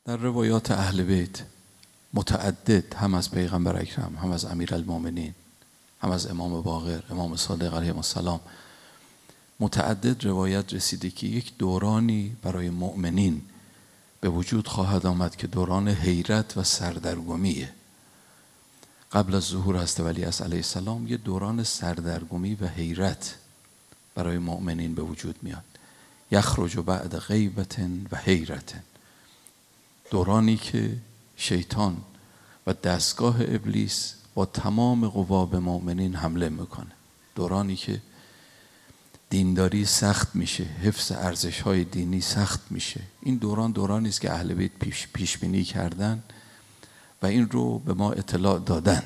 در روایات اهل بیت متعدد، هم از پیغمبر اکرم، هم از امیرالمومنین، هم از امام باقر، امام صادق علیه السلام، متعدد روایت رسیده که یک دورانی برای مؤمنین به وجود خواهد آمد که دوران حیرت و سردرگمیه. قبل از ظهور حضرت ولیعصر علیه السلام یه دوران سردرگمی و حیرت برای مؤمنین به وجود میاد. یخرج بعد غیبت و حیرت، دورانی که شیطان و دستگاه ابلیس با تمام قوا به مؤمنین حمله میکنه، دورانی که دینداری سخت میشه، حفظ ارزش‌های دینی سخت میشه. این دورانی است که اهل بیت پیش بینی کردن و این رو به ما اطلاع دادن.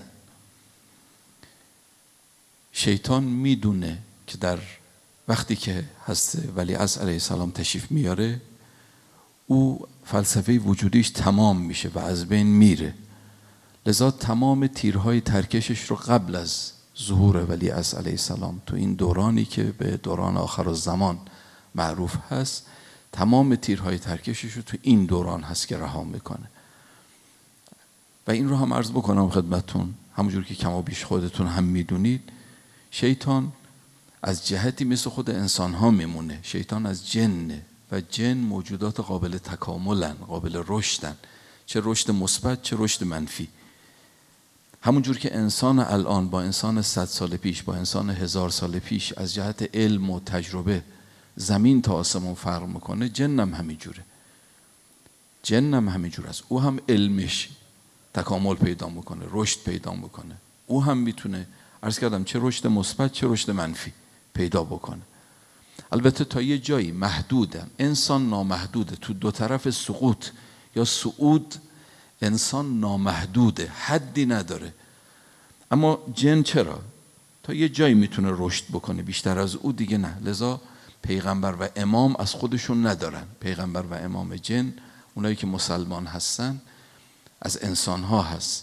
شیطان میدونه که در وقتی که حضرت ولیعصر علیه السلام تشریف میاره، او فلسفه وجودیش تمام میشه و از بین میره. لذا تمام تیرهای ترکشش رو قبل از ظهور ولیعصر علیه السلام، تو این دورانی که به دوران آخر الزمان معروف هست، تمام تیرهای ترکشش رو تو این دوران هست که رها میکنه. و این رو هم عرض بکنم خدمتون، همونجور که کم و بیش خودتون هم میدونید، شیطان از جهتی مثل خود انسان ها میمونه. شیطان از جنه و جن موجودات قابل تکاملن، قابل رشدن، چه رشد مثبت چه رشد منفی. همونجور که انسان الان با انسان 100 سال پیش، با انسان 1000 سال پیش از جهت علم و تجربه زمین تا آسمون فرق میکنه، جنم همینجوره. جنم همینجور است. او هم علمش تکامل پیدا میکنه، رشد پیدا میکنه. او هم میتونه، عرض کردم، چه رشد مثبت چه رشد منفی پیدا بکنه. البته تا یه جایی محدودن. انسان نامحدوده. تو دو طرف سقوط یا صعود انسان نامحدوده، حدی نداره. اما جن چرا؟ تا یه جایی میتونه رشد بکنه، بیشتر از او دیگه نه. لذا پیغمبر و امام از خودشون ندارن. پیغمبر و امام جن، اونایی که مسلمان هستن، از انسان ها هست.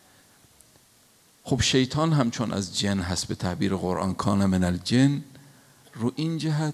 خب شیطان هم چون از جن هست، به تعبیر قرآن کان من الجن، رو این جهت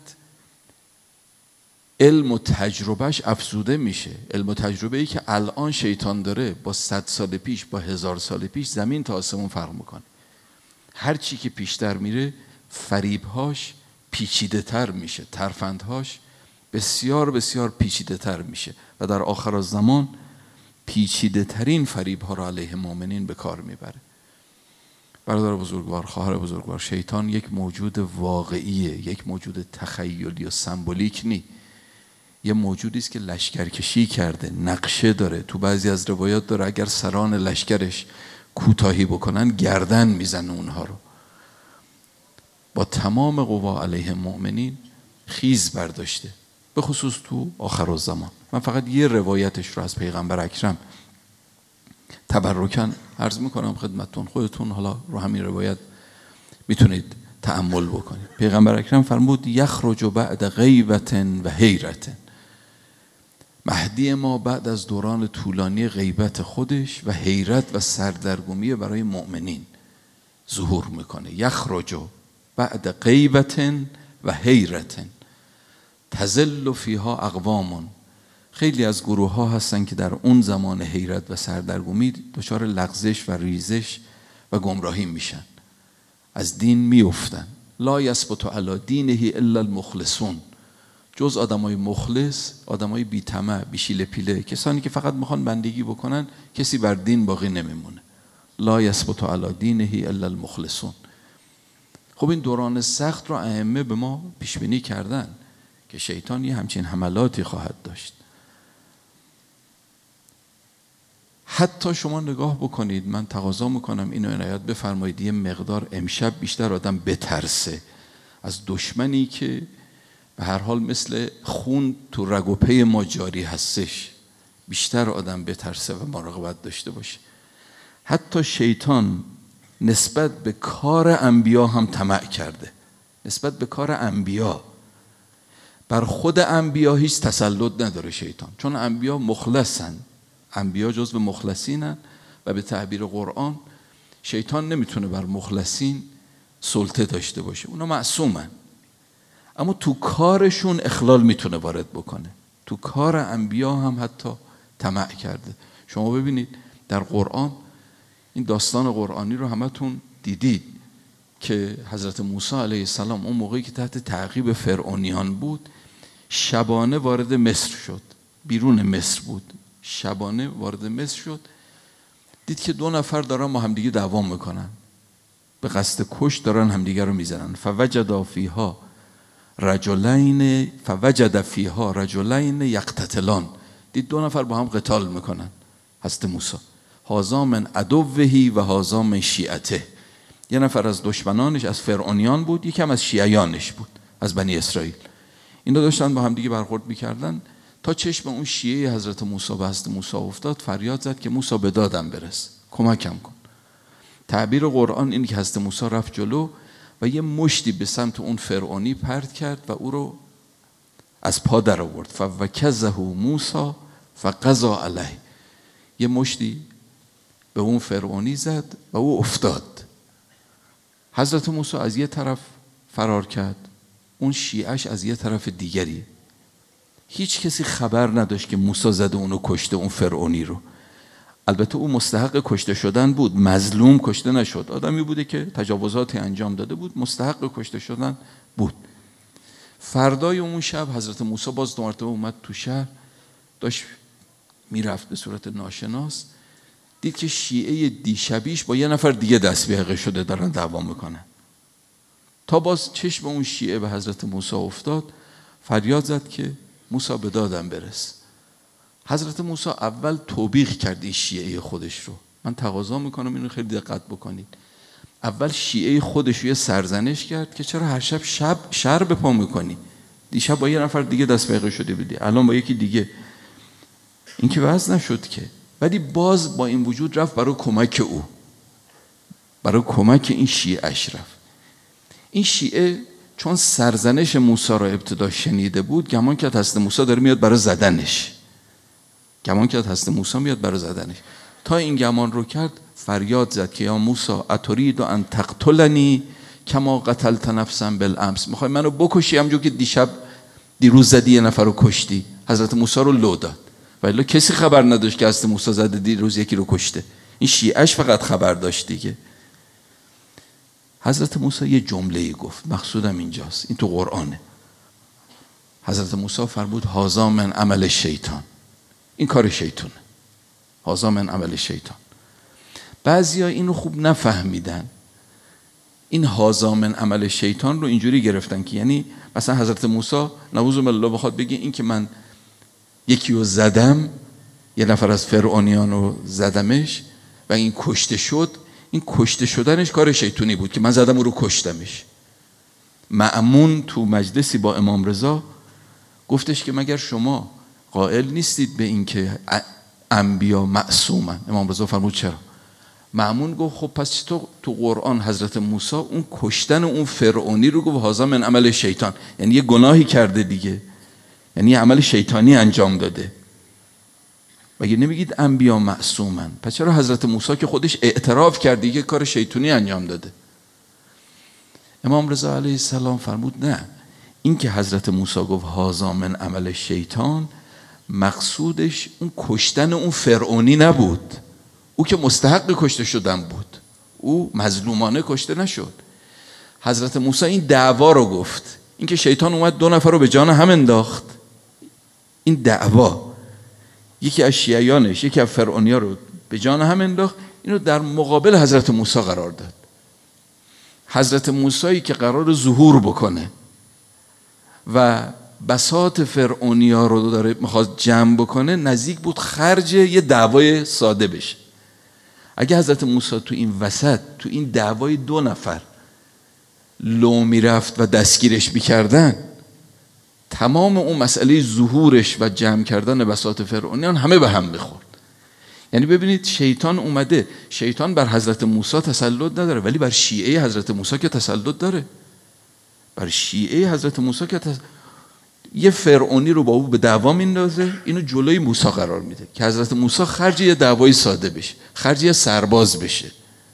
علم و تجربهش افزوده میشه. علم و تجربه‌ای که الان شیطان داره با 100 سال پیش، با 1000 سال پیش زمین تا آسمون فرق میکنه. هر چی که پیشتر میره فریبهاش پیچیده تر میشه، ترفندهاش بسیار بسیار پیچیده تر میشه و در آخر الزمان پیچیده ترین فریبها را علیه مؤمنین به کار میبره. برادر بزرگوار، خواهر بزرگوار، شیطان یک موجود واقعیه، یک موجود تخیلی و سمبولیک نی. یه موجودی است که لشکرکشی کرده، نقشه داره. تو بعضی از روایات داره اگر سران لشکرش کوتاهی بکنن گردن میزنه اونها رو. با تمام قوا علیه مؤمنین خیز برداشته، به خصوص تو آخر الزمان. من فقط یه روایتش رو از پیغمبر اکرم تبرکاً عرض میکنم خدمتتون. خودتون حالا رو همین روایت میتونید تأمل بکنید. پیغمبر اکرم فرمود یخرج بعد غیبت و حیرت، مهدی ما بعد از دوران طولانی غیبت خودش و حیرت و سردرگمی برای مؤمنین ظهور میکنه. یخرج بعد غیبت و حیرت تزل فیها اقوام، خیلی از گروه ها هستن که در اون زمان حیرت و سردرگمی دچار لغزش و ریزش و گمراهی میشن، از دین میافتن. لا یثبت علی دینه الا المخلصون، جز آدمای مخلص، آدمای بی طمع، بی شیله پیله، کسانی که فقط میخوان بندگی بکنن، کسی بر دین باقی نمیمونه. لا یثبت علی دینه الا المخلصون. خب این دوران سخت رو ائمه به ما پیش بینی کردن که شیطان یه همچین حملاتی خواهد داشت. حتی شما نگاه بکنید، من تقاضا میکنم اینو عنایت بفرمایید، یه مقدار امشب بیشتر آدم بترسه از دشمنی که به هر حال مثل خون تو رگ و پی ما جاری هستش. بیشتر آدم بترسه و مراقبت داشته باشه. حتی شیطان نسبت به کار انبیا هم طمع کرده، نسبت به کار انبیا. بر خود انبیا هیچ تسلط نداره شیطان، چون انبیا مخلصن، انبیا جزو مخلصینن و به تعبیر قرآن شیطان نمیتونه بر مخلصین سلطه داشته باشه، اونا معصومن. اما تو کارشون اخلال میتونه وارد بکنه. تو کار انبیا هم حتی طمع کرده. شما ببینید در قرآن این داستان قرآنی رو همتون دیدید که حضرت موسی علیه السلام اون موقعی که تحت تعقیب فرعونیان بود شبانه وارد مصر شد، بیرون مصر بود، شبانه وارد مصر شد، دید که 2 نفر دارن با همدیگه دعوا میکنن، به قصد کش دارن همدیگه رو میزنن. فوجد فیها رجلین یقتتلان، دید 2 نفر با هم قتال میکنن. حضرت موسی هذا من عدوه و هذا من شیعته، یه نفر از دشمنانش از فرعونیان بود، یکم از شیعیانش بود از بنی اسرائیل. اینا داشتن با هم دیگه برخورد میکردن تا چشم اون شیعه حضرت موسی به حضرت موسی افتاد، فریاد زد که موسی به دادم برس، کمکم کن. تعبیر قرآن این که حضرت موسی رفت جلو و یه مشتی به سمت اون فرعونی پرت کرد و او رو از پا در آورد. فوکزه موسی فقضی علیه، یه مشتی به اون فرعونی زد و او افتاد. حضرت موسی از یه طرف فرار کرد، اون شیعش از یه طرف دیگری. هیچ کسی خبر نداشت که موسی زده اونو کشته، اون فرعونی رو. البته او مستحق کشته شدن بود، مظلوم کشته نشد، آدمی بوده که تجاوزاتی انجام داده بود، مستحق کشته شدن بود. فردای اون شب حضرت موسی باز 2 مرتبه اومد تو شهر، داشت میرفت به صورت ناشناس، دید که شیعه دیشبیش با یه نفر دیگه دست به حقه شده دارن دعوا میکنن. تا باز چشم اون شیعه به حضرت موسی افتاد، فریاد زد که موسی به دادم برس. حضرت موسی اول توبیخ کرد این شیعه خودش رو. من تقاضا میکنم اینو خیلی دقت بکنید. اول شیعه خودش رو یه سرزنش کرد که چرا هر شب شر به پا میکنی؟ دیشب با یه نفر دیگه دست به حقه شده بودی، الان با یکی دیگه. این که وضع نشد که. ولی باز با این وجود رفت برای کمک او، برای کمک این شیعه رفت. این شیعه چون سرزنش موسی را ابتدا شنیده بود، گمان کرد حضرت موسی داره میاد برای زدنش، تا این گمان رو کرد فریاد زد که یا موسی اترید ان تقتلنی کما قتلت نفسا بالامس، میخوای منو بکشی همونجور که دیروز زدی یه نفر رو کشتی. حضرت موسی رو لو داد، ولی کسی خبر نداشت که حضرت موسی زده دیروز یکی رو کشته. این شیعهش فقط خبر داشت دیگه. حضرت موسی یه جمله‌ای گفت، مقصودم اینجاست، این تو قرآنه. حضرت موسی فرمود هذا من عمل شیطان، این کار شیطانه، هذا من عمل شیطان. بعضیا اینو خوب نفهمیدن، این هذا من عمل شیطان رو اینجوری گرفتن که یعنی مثلا حضرت موسی نعوذ بالله بخواد بگه این که من یکی رو زدم، یه نفر از فرعونیان رو زدمش و این کشته شد، این کشته شدنش کار شیطانی بود که من زدم و رو کشتمش. مأمون تو مجلسی با امام رضا گفتش که مگر شما قائل نیستید به این که انبیا معصومن؟ امام رضا فرمود چرا؟ مأمون گفت خب پس تو قرآن حضرت موسی اون کشتن اون فرعونی رو گفت هذا من عمل شیطان، یعنی یه گناهی کرده دیگه، یعنی یه عمل شیطانی انجام داده. مگه نمیگید انبیا معصومن؟ پس چرا حضرت موسی که خودش اعتراف کرده که کار شیطانی انجام داده؟ امام رضا علیه السلام فرمود نه، این که حضرت موسی گفت هذا من عمل شیطان، مقصودش اون کشتن اون فرعونی نبود، او که مستحق کشته شدن بود، او مظلومانه کشته نشد. حضرت موسی این دعوا رو گفت، این که شیطان اومد 2 نفر رو به جان هم انداخت، این دعوا یکی از شیعیانش یکی از فرعونیا رو به جان هم انداخت، اینو در مقابل حضرت موسی قرار داد. حضرت موسی که قرار ظهور بکنه و بساط فرعونیا رو داره میخواد جمع بکنه، نزدیک بود خرج یه دعوای ساده بشه. اگه حضرت موسی تو این وسط تو این دعوای 2 نفر لو میرفت و دستگیرش میکردن، تمام اون مسئله ظهورش و جمع کردن بساط فرعونیان همه به هم میخورد. یعنی ببینید شیطان اومده، شیطان بر حضرت موسی تسلط نداره ولی بر شیعه حضرت موسی که تسلط داره. بر شیعه حضرت موسی که یه فرعونی رو با او به دعوا میندازه، اینو جلوی موسی قرار میده که حضرت موسی خرج یه دعوای ساده بشه، خرج یه سرباز بشه.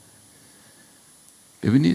ببینید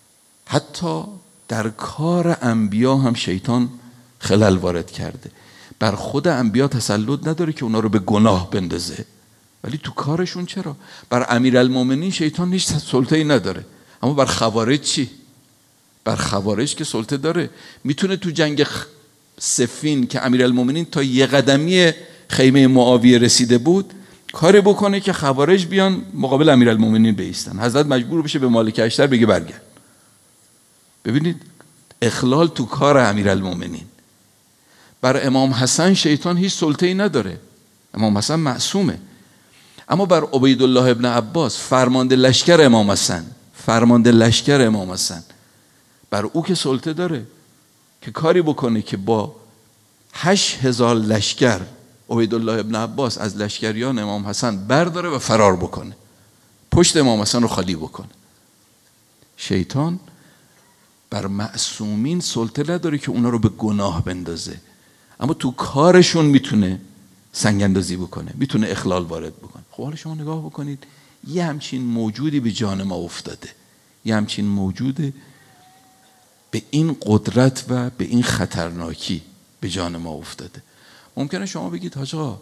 حتی در کار انبیا هم شیطان خلل وارد کرده. بر خود انبیا تسلط نداره که اونا رو به گناه بندازه، ولی تو کارشون چرا؟ بر امیرالمومنین شیطان هیچ سلطه‌ای نداره، اما بر خوارج چی؟ بر خوارج که سلطه داره. میتونه تو جنگ صفین که امیرالمومنین تا یه قدمی خیمه معاویه رسیده بود کاری بکنه که خوارج بیان مقابل امیرالمومنین بایستن، حضرت مجبور بشه به مالک اشتر بگه برگرد. ببینید اخلال تو کار امیرالمومنین. بر امام حسن شیطان هیچ سلطه‌ای نداره، امام حسن معصومه. اما بر عبیدالله ابن عباس فرمانده لشکر امام حسن، فرمانده لشکر امام حسن، بر او که سلطه داره که کاری بکنه که با 8000 لشکر عبیدالله ابن عباس از لشکریان امام حسن برداره و فرار بکنه، پشت امام حسن رو خالی بکنه. شیطان بر معصومین سلطه نداره که اونا رو به گناه بندازه، اما تو کارشون میتونه سنگ اندازی بکنه، میتونه اخلال وارد بکنه. خب حالا شما نگاه بکنید، یه همچین موجودی به جان ما افتاده، یه همچین موجود به این قدرت و به این خطرناکی به جان ما افتاده. ممکنه شما بگید حاج آقا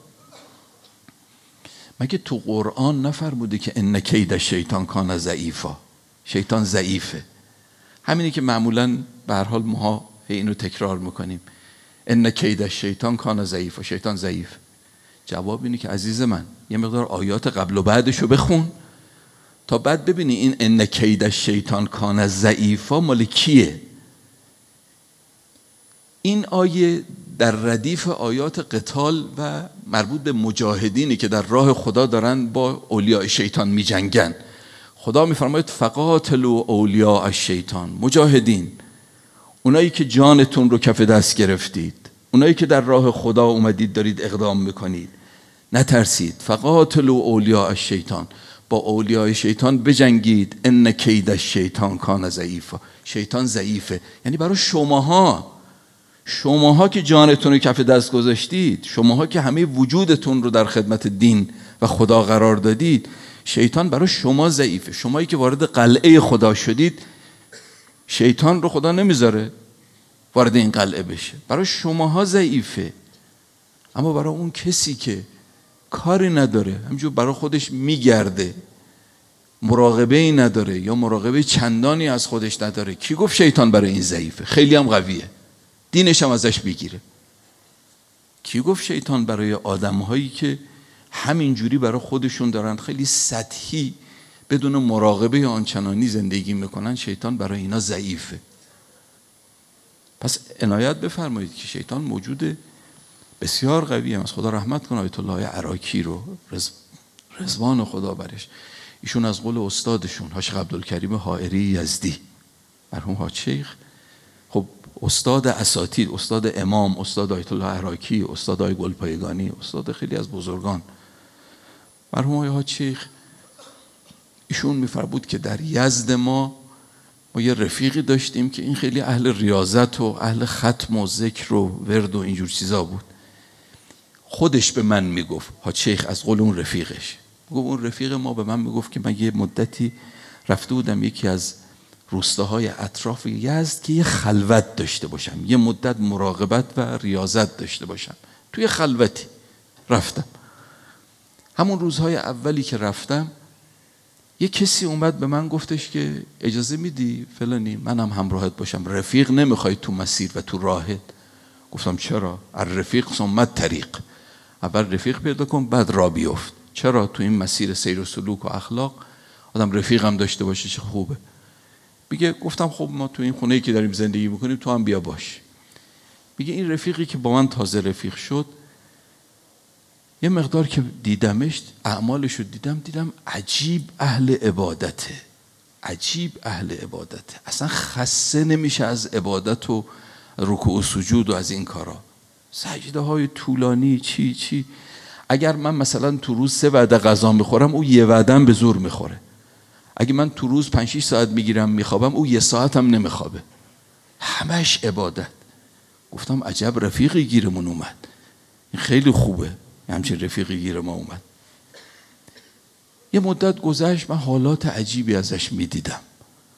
مگه تو قرآن نفرموده که ان کید الشیطان کان ضعیفا؟ شیطان ضعیفه. همینی که معمولاً به هر حال ما اینو تکرار میکنیم، ان کید الشیطان کان ضعیفا، شیطان ضعیف. جواب اینه که عزیز من یه مقدار آیات قبل و بعدشو بخون تا بعد ببینی این ان کید الشیطان کان ضعیفا مال کیه. این آیه در ردیف آیات قتال و مربوط به مجاهدینی که در راه خدا دارن با اولیاء شیطان می جنگن. خدا می فرماید فقاتلوا اولیاء الشیطان، مجاهدین، اونایی که جانتون رو کف دست گرفتید، اونایی که در راه خدا اومدید دارید اقدام میکنید، نترسید. فقاتلوا اولیاء الشیطان، با اولیاء شیطان بجنگید. ان کید الشیطان کان ضعیفا، شیطان ضعیفه. یعنی برای شماها که جانتون رو کف دست گذاشتید، شماها که همه وجودتون رو در خدمت دین و خدا قرار دادید، شیطان برای شما ضعیفه. شمایی که وارد قلعه خدا شدید، شیطان رو خدا نمیذاره وارد این قلعه بشه، برای شماها ضعیفه. اما برای اون کسی که کاری نداره، همینجور برای خودش میگرده، مراقبه ای نداره یا مراقبه چندانی از خودش نداره، کی گفت شیطان برای این ضعیفه؟ خیلی هم قویه، دینش هم ازش بگیره. کی گفت شیطان برای آدم‌هایی که همینجوری برای خودشون دارن خیلی سطحی بدون مراقبه آنچنانی زندگی میکنن، شیطان برای اینا ضعیفه؟ پس عنایت بفرمایید که شیطان موجود بسیار قویه. از خدا رحمت کنه آیت الله عراقی رو، رضوان خدا برش. ایشون از قول استادشون حاج عبدالکریم حائری یزدی، مرحوم حاج شیخ، خب استاد اساتید، استاد امام، استاد آیت الله عراقی، استاد آی گلپایگانی، استاد خیلی از بزرگان، مرحوم آی حاج شیخ، ایشون میفرمود که در یزد ما یه رفیقی داشتیم که این خیلی اهل ریاضت و اهل ختم و ذکر و ورد و اینجور چیزا بود. خودش به من میگفت، حاج شیخ از قول اون رفیقش، گفت اون رفیق ما به من میگفت که من یه مدتی رفته بودم یکی از روستاهای اطراف یزد که یه خلوت داشته باشم، یه مدت مراقبت و ریاضت داشته باشم. توی خلوتی رفتم. همون روزهای اولی که رفتم یه کسی اومد به من گفتش که اجازه میدی فلانی منم همراهت باشم، رفیق نمیخوای تو مسیر و تو راهت؟ گفتم چرا؟ الرفیق ثم طریق، اول رفیق پیدا کن بعد راه بیفت. چرا؟ تو این مسیر سیر و سلوک و اخلاق آدم رفیق هم داشته باشه چه خوبه. میگه گفتم خب ما تو این خونه‌ای که داریم زندگی میکنیم تو هم بیا باش. میگه این رفیقی که با من تازه رفیق شد، یه مقدار که دیدمش، اعمالش رو دیدم عجیب اهل عبادته، عجیب اهل عبادته، اصلا خسته نمیشه از عبادت و رکوع و سجود و از این کارا، سجده های طولانی چی. اگر من مثلا تو روز 3 وعده غذا میخورم، او یه وعده به زور میخوره. اگه من تو روز 5-6 ساعت میگیرم میخوابم، او 1 ساعت هم نمیخوابه، همش عبادت. گفتم عجب رفیقی گیرمون اومد، این خیلی خوبه همچین رفیقی گیر ما اومد. یه مدت گذشت، من حالات عجیبی ازش میدیدم،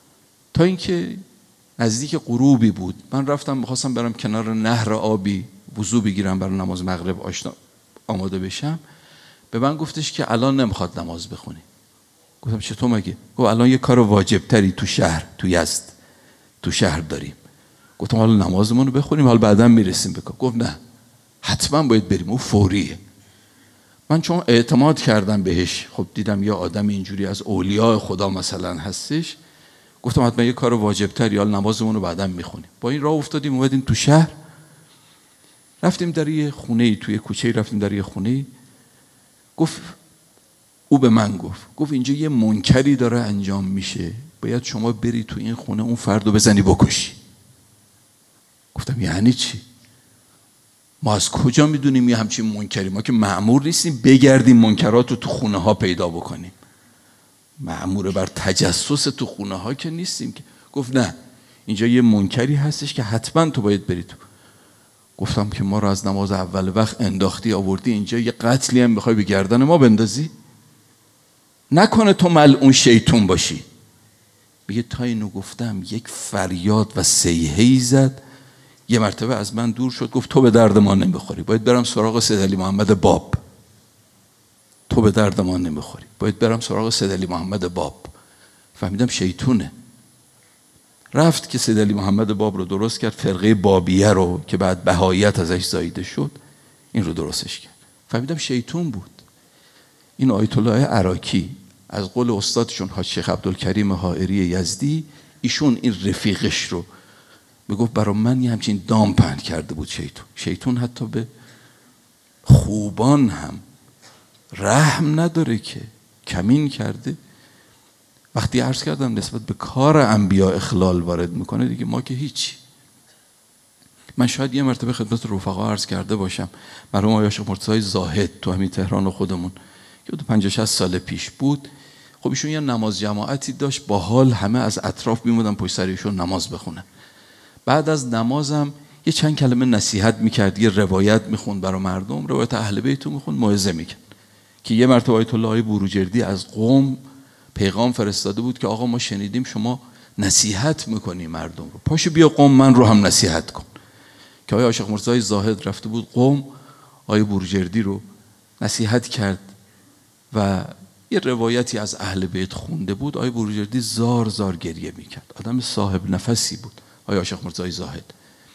تا اینکه نزدیک غروبی بود، من رفتم میخواستم برم کنار نهر آبی وضو بگیرم برای نماز مغرب آماده بشم، به من گفتش که الان نمیخواد نماز بخونی. گفتم چطور مگه؟ گفت الان یه کار واجب تری تو شهر، تو یزد تو شهر داریم. گفتم حالا نمازمون رو بخونیم، حالا بعدا میرسیم به کار. گفت نه حتما باید بریم، اون فوریه. من چون اعتماد کردم بهش، خب دیدم یه آدم اینجوری از اولیاء خدا مثلا هستش، گفتم حتما یه کار واجب تری، حالا نمازمون رو بعدا میخونیم. با این راه افتادیم اومدیم تو شهر، رفتیم در یه خونه، توی کوچه رفتیم در یه خونه. گفت او به من گفت اینجا یه منکری داره انجام میشه، باید شما بری تو این خونه اون فردو بزنی بکشی. گفتم یعنی چی؟ ما از کجا میدونیم یه همچین منکری؟ ما که مأمور نیستیم بگردیم منکرات رو تو خونه ها پیدا بکنیم، مأمور بر تجسس تو خونه ها که نیستیم که. گفت نه اینجا یه منکری هستش که حتما تو باید بری تو. گفتم که ما رو از نماز اول وقت انداختی آوردی اینجا، یه قتلی هم بخوای به گردن ما بندازی؟ نکنه تو ملعون شیطون باشی. میگه تا اینو گفتم یک فریاد و صیحه‌ای زد، یه مرتبه از من دور شد، گفت تو به درد ما نمیخوری، باید برم سراغ سیدعلی محمد باب. تو به درد ما نمیخوری، باید برم سراغ سیدعلی محمد باب. فهمیدم شیطونه. رفت که سیدعلی محمد باب رو درست کرد، فرقه بابیه رو که بعد بهاییت ازش زایده شد، این رو درستش کرد. فهمیدم شیطون بود. این آیت الله عراقی از قول استادشون حاج شیخ عبدالکریم حائری یزدی، ایشون این رفیقش رو میگفت برای من یه همچین دام پهن کرده بود شیطون حتی به خوبان هم رحم نداره که کمین کرده. وقتی عرض کردم نسبت به کار انبیا اخلال وارد میکنه دیگه ما که هیچی. من شاید یه مرتبه خدمت رفقا عرض کرده باشم، مرحوم آقای شیخ مرتضی زاهد تو همین تهران خودمون که 50-60 سال پیش بود، خب ایشون یه نماز جماعتی داشت، با حال همه از اطراف میمودن پشت سر ایشون نماز بخونن. بعد از نمازم یه چند کلمه نصیحت میکرد، یه روایت میخوند برای مردم، روایت اهل بیت میخوند، موعظه میکرد. که یه مرتبه آیت الله بروجردی از قم پیغام فرستاده بود که آقا ما شنیدیم شما نصیحت میکنی مردم رو، پاشو بیا قم من رو هم نصیحت کن. که آقای شیخ مرتضی زاهد رفته بود قم، آقای بروجردی رو نصیحت کرد و یه روایتی از اهل بیت خونده بود. آقای بروجردی زار زار گریه میکرد، آدم صاحب نفسی بود آقای شیخ مرتضی زاهد.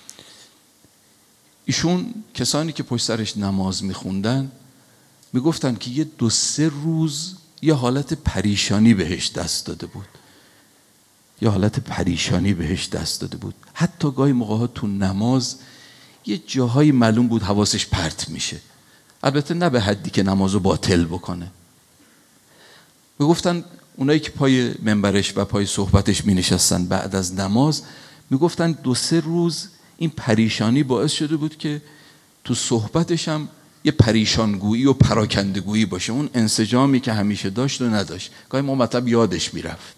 ایشون کسانی که پشت سرش نماز میخوندن میگفتن که یه 2-3 روز یه حالت پریشانی بهش دست داده بود، یه حالت پریشانی بهش دست داده بود. حتی گاهی موقع‌ها تو نماز یه جاهایی معلوم بود حواسش پرت میشه، البته نه به حدی که نمازو باطل بکنه. میگفتن اونایی که پای منبرش و پای صحبتش می نشستن بعد از نماز، میگفتن 2-3 روز این پریشانی باعث شده بود که تو صحبتش هم یه پریشانگویی و پراکندگویی باشه، اون انسجامی که همیشه داشت و نداشت، گاهی ما مطلب یادش میرفت.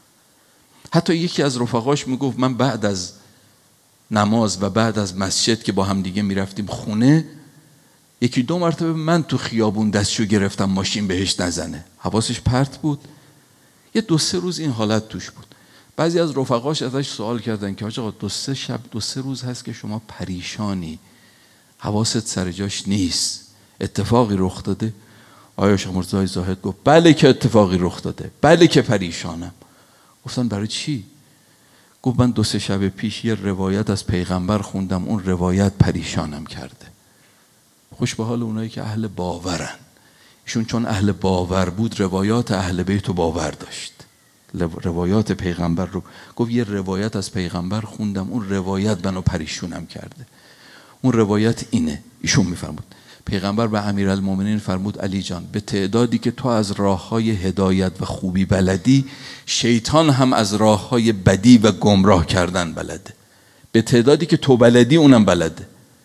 حتی یکی از رفقاش میگفت من بعد از نماز و بعد از مسجد که با هم دیگه میرفتیم خونه، 1-2 مرتبه من تو خیابون دستشو گرفتم ماشین بهش نزنه، حواسش پرت بود. یه 2-3 روز این حالت توش بود. بعضی از رفقاش ازش سوال کردن که آقا 2-3 شب 2-3 روز هست که شما پریشانی، حواست سر جاش نیست، اتفاقی رخ داده؟ آقای شیخ مرتضی زاهد گفت بله که اتفاقی رخ داده، بله که پریشانم. گفتن برای چی؟ گفت من 2-3 شب پیش یه روایت از پیغمبر خوندم، اون روایت پریشانم کرده. خوش به حال اونایی که اهل باورن. ایشون چون اهل باور بود روایات اهل بیت رو باور داشت، روایات پیغمبر رو گفت یه روایت از پیغمبر خوندم، اون روایت منو پریشونم کرده. اون روایت اینه، ایشون میفرمود پیغمبر به امیرالمومنین فرمود علی جان به تعدادی که تو از راههای هدایت و خوبی بلدی، شیطان هم از راههای بدی و گمراه کردن بلده. به تعدادی که تو بلدی اونم بلده.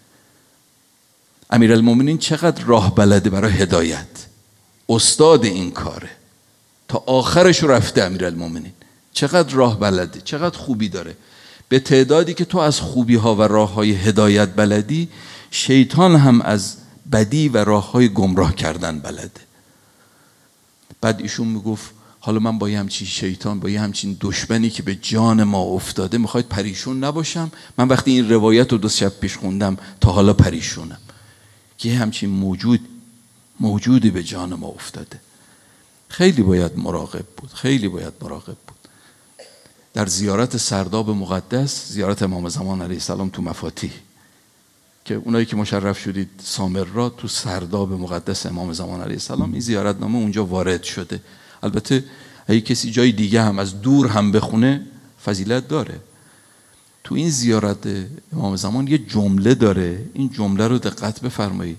امیرالمومنین چقدر راه بلده برای هدایت، استاد این کاره، تا آخرش رفته. امیرالمومنین چقدر راه بلده، چقدر خوبی داره. به تعدادی که تو از خوبی ها و راه های هدایت بلدی، شیطان هم از بدی و راه های گمراه کردن بلده. بعد ایشون میگفت حالا من با یه همچین شیطان، با یه همچین دشمنی که به جان ما افتاده میخواید پریشون نباشم؟ من وقتی این روایت رو 2 شب پیش خوندم تا حالا پریشونم که یه همچین موجودی به جان ما افتاده. خیلی باید مراقب بود، خیلی باید مراقب بود. در زیارت سرداب مقدس، زیارت امام زمان علیه السلام تو مفاتیح، که اونایی که مشرف شدید سامرا، تو سرداب مقدس امام زمان علیه السلام این زیارتنامه اونجا وارد شده. البته اگه کسی جای دیگه هم از دور هم بخونه فضیلت داره. تو این زیارت امام زمان یه جمله داره، این جمله رو دقت بفرمایید.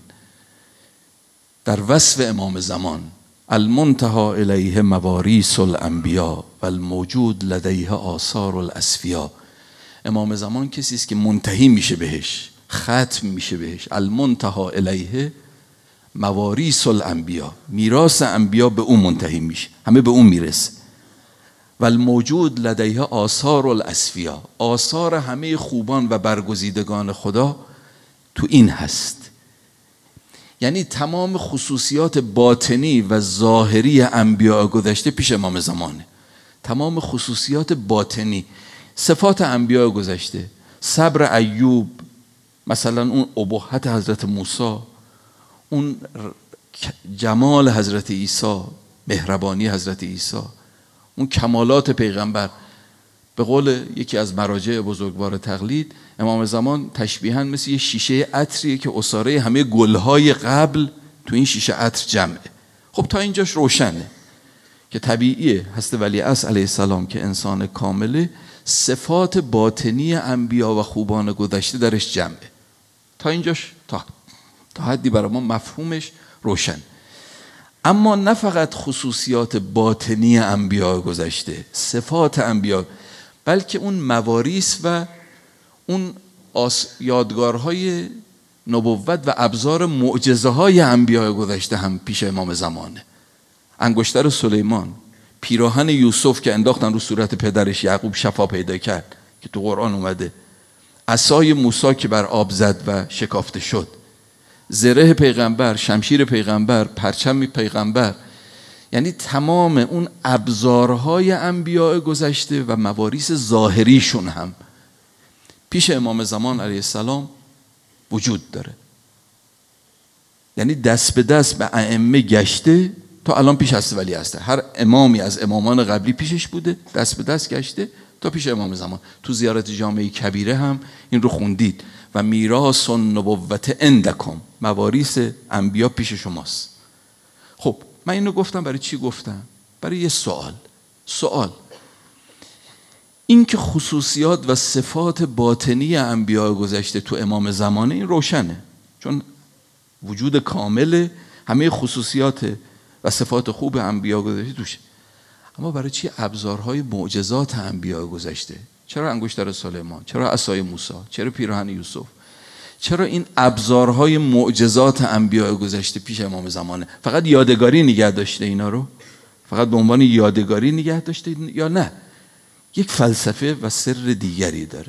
در وصف امام زمان: المنتهى الیه مواریث الانبیا و الموجود لدیه آثار الاسفیا. امام زمان کسی است که منتهی میشه بهش، ختم میشه بهش. المنتهى الیه مواریث الانبیا، میراث انبیا به اون منتهی میشه، همه به اون میرسه. و الموجود لدیه آثار الاسفیا، آثار همه خوبان و برگزیدگان خدا تو این هست. یعنی تمام خصوصیات باطنی و ظاهری انبیاء گذشته پیش امام زمانه. تمام خصوصیات باطنی، صفات انبیاء گذشته، صبر ایوب، مثلا اون ابهت حضرت موسی، اون جمال حضرت عیسی، مهربانی حضرت عیسی، اون کمالات پیغمبر. به قول یکی از مراجع بزرگوار تقلید، امام زمان تشبیهاً مثل یه شیشه عطریه که عصاره همه گلهای قبل تو این شیشه عطر جمعه. خب تا اینجاش روشنه که طبیعیه حضرت ولیعصر علیه السلام که انسان کامله، صفات باطنی انبیا و خوبان گذشته درش جمعه. تا اینجاش تا حدی برای ما مفهومش روشن. اما نه فقط خصوصیات باطنی انبیا گذشته، صفات انبیا، بلکه اون مواریث و اون یادگارهای نبوت و ابزار معجزه های انبیاء گذشته هم پیش امام زمانه. انگشتر سلیمان، پیراهن یوسف که انداختن رو صورت پدرش یعقوب شفا پیدا کرد که تو قرآن اومده، عصای موسی که بر آب زد و شکافته شد، زره پیغمبر، شمشیر پیغمبر، پرچم پیغمبر. یعنی تمام اون ابزارهای انبیاء گذشته و مواریث ظاهریشون هم پیش امام زمان علیه السلام وجود داره. یعنی دست به دست به ائمه گشته، تا الان پیش هست ولی هسته. هر امامی از امامان قبلی پیشش بوده، دست به دست گشته تا پیش امام زمان. تو زیارت جامعه کبیره هم این رو خوندید: و میراث النبوت عندکم، مواریث انبیا پیش شماست. خب من اینو گفتم برای چی گفتم؟ برای یه سوال این که خصوصیات و صفات باطنی انبیاء گذشته تو امام زمانه، این روشنه، چون وجود کامل همه خصوصیات و صفات خوب انبیاء گذشته توشه. اما برای چی ابزارهای معجزات انبیاء گذشته؟ چرا انگشتر سلیمان؟ چرا عصای موسی؟ چرا پیراهن یوسف؟ چرا این ابزارهای معجزات انبیاء گذشته پیش امام زمانه؟ فقط یادگاری نگه داشته اینا رو؟ فقط به عنوان یادگاری نگه داشته یا نه؟ یک فلسفه و سر دیگری داره.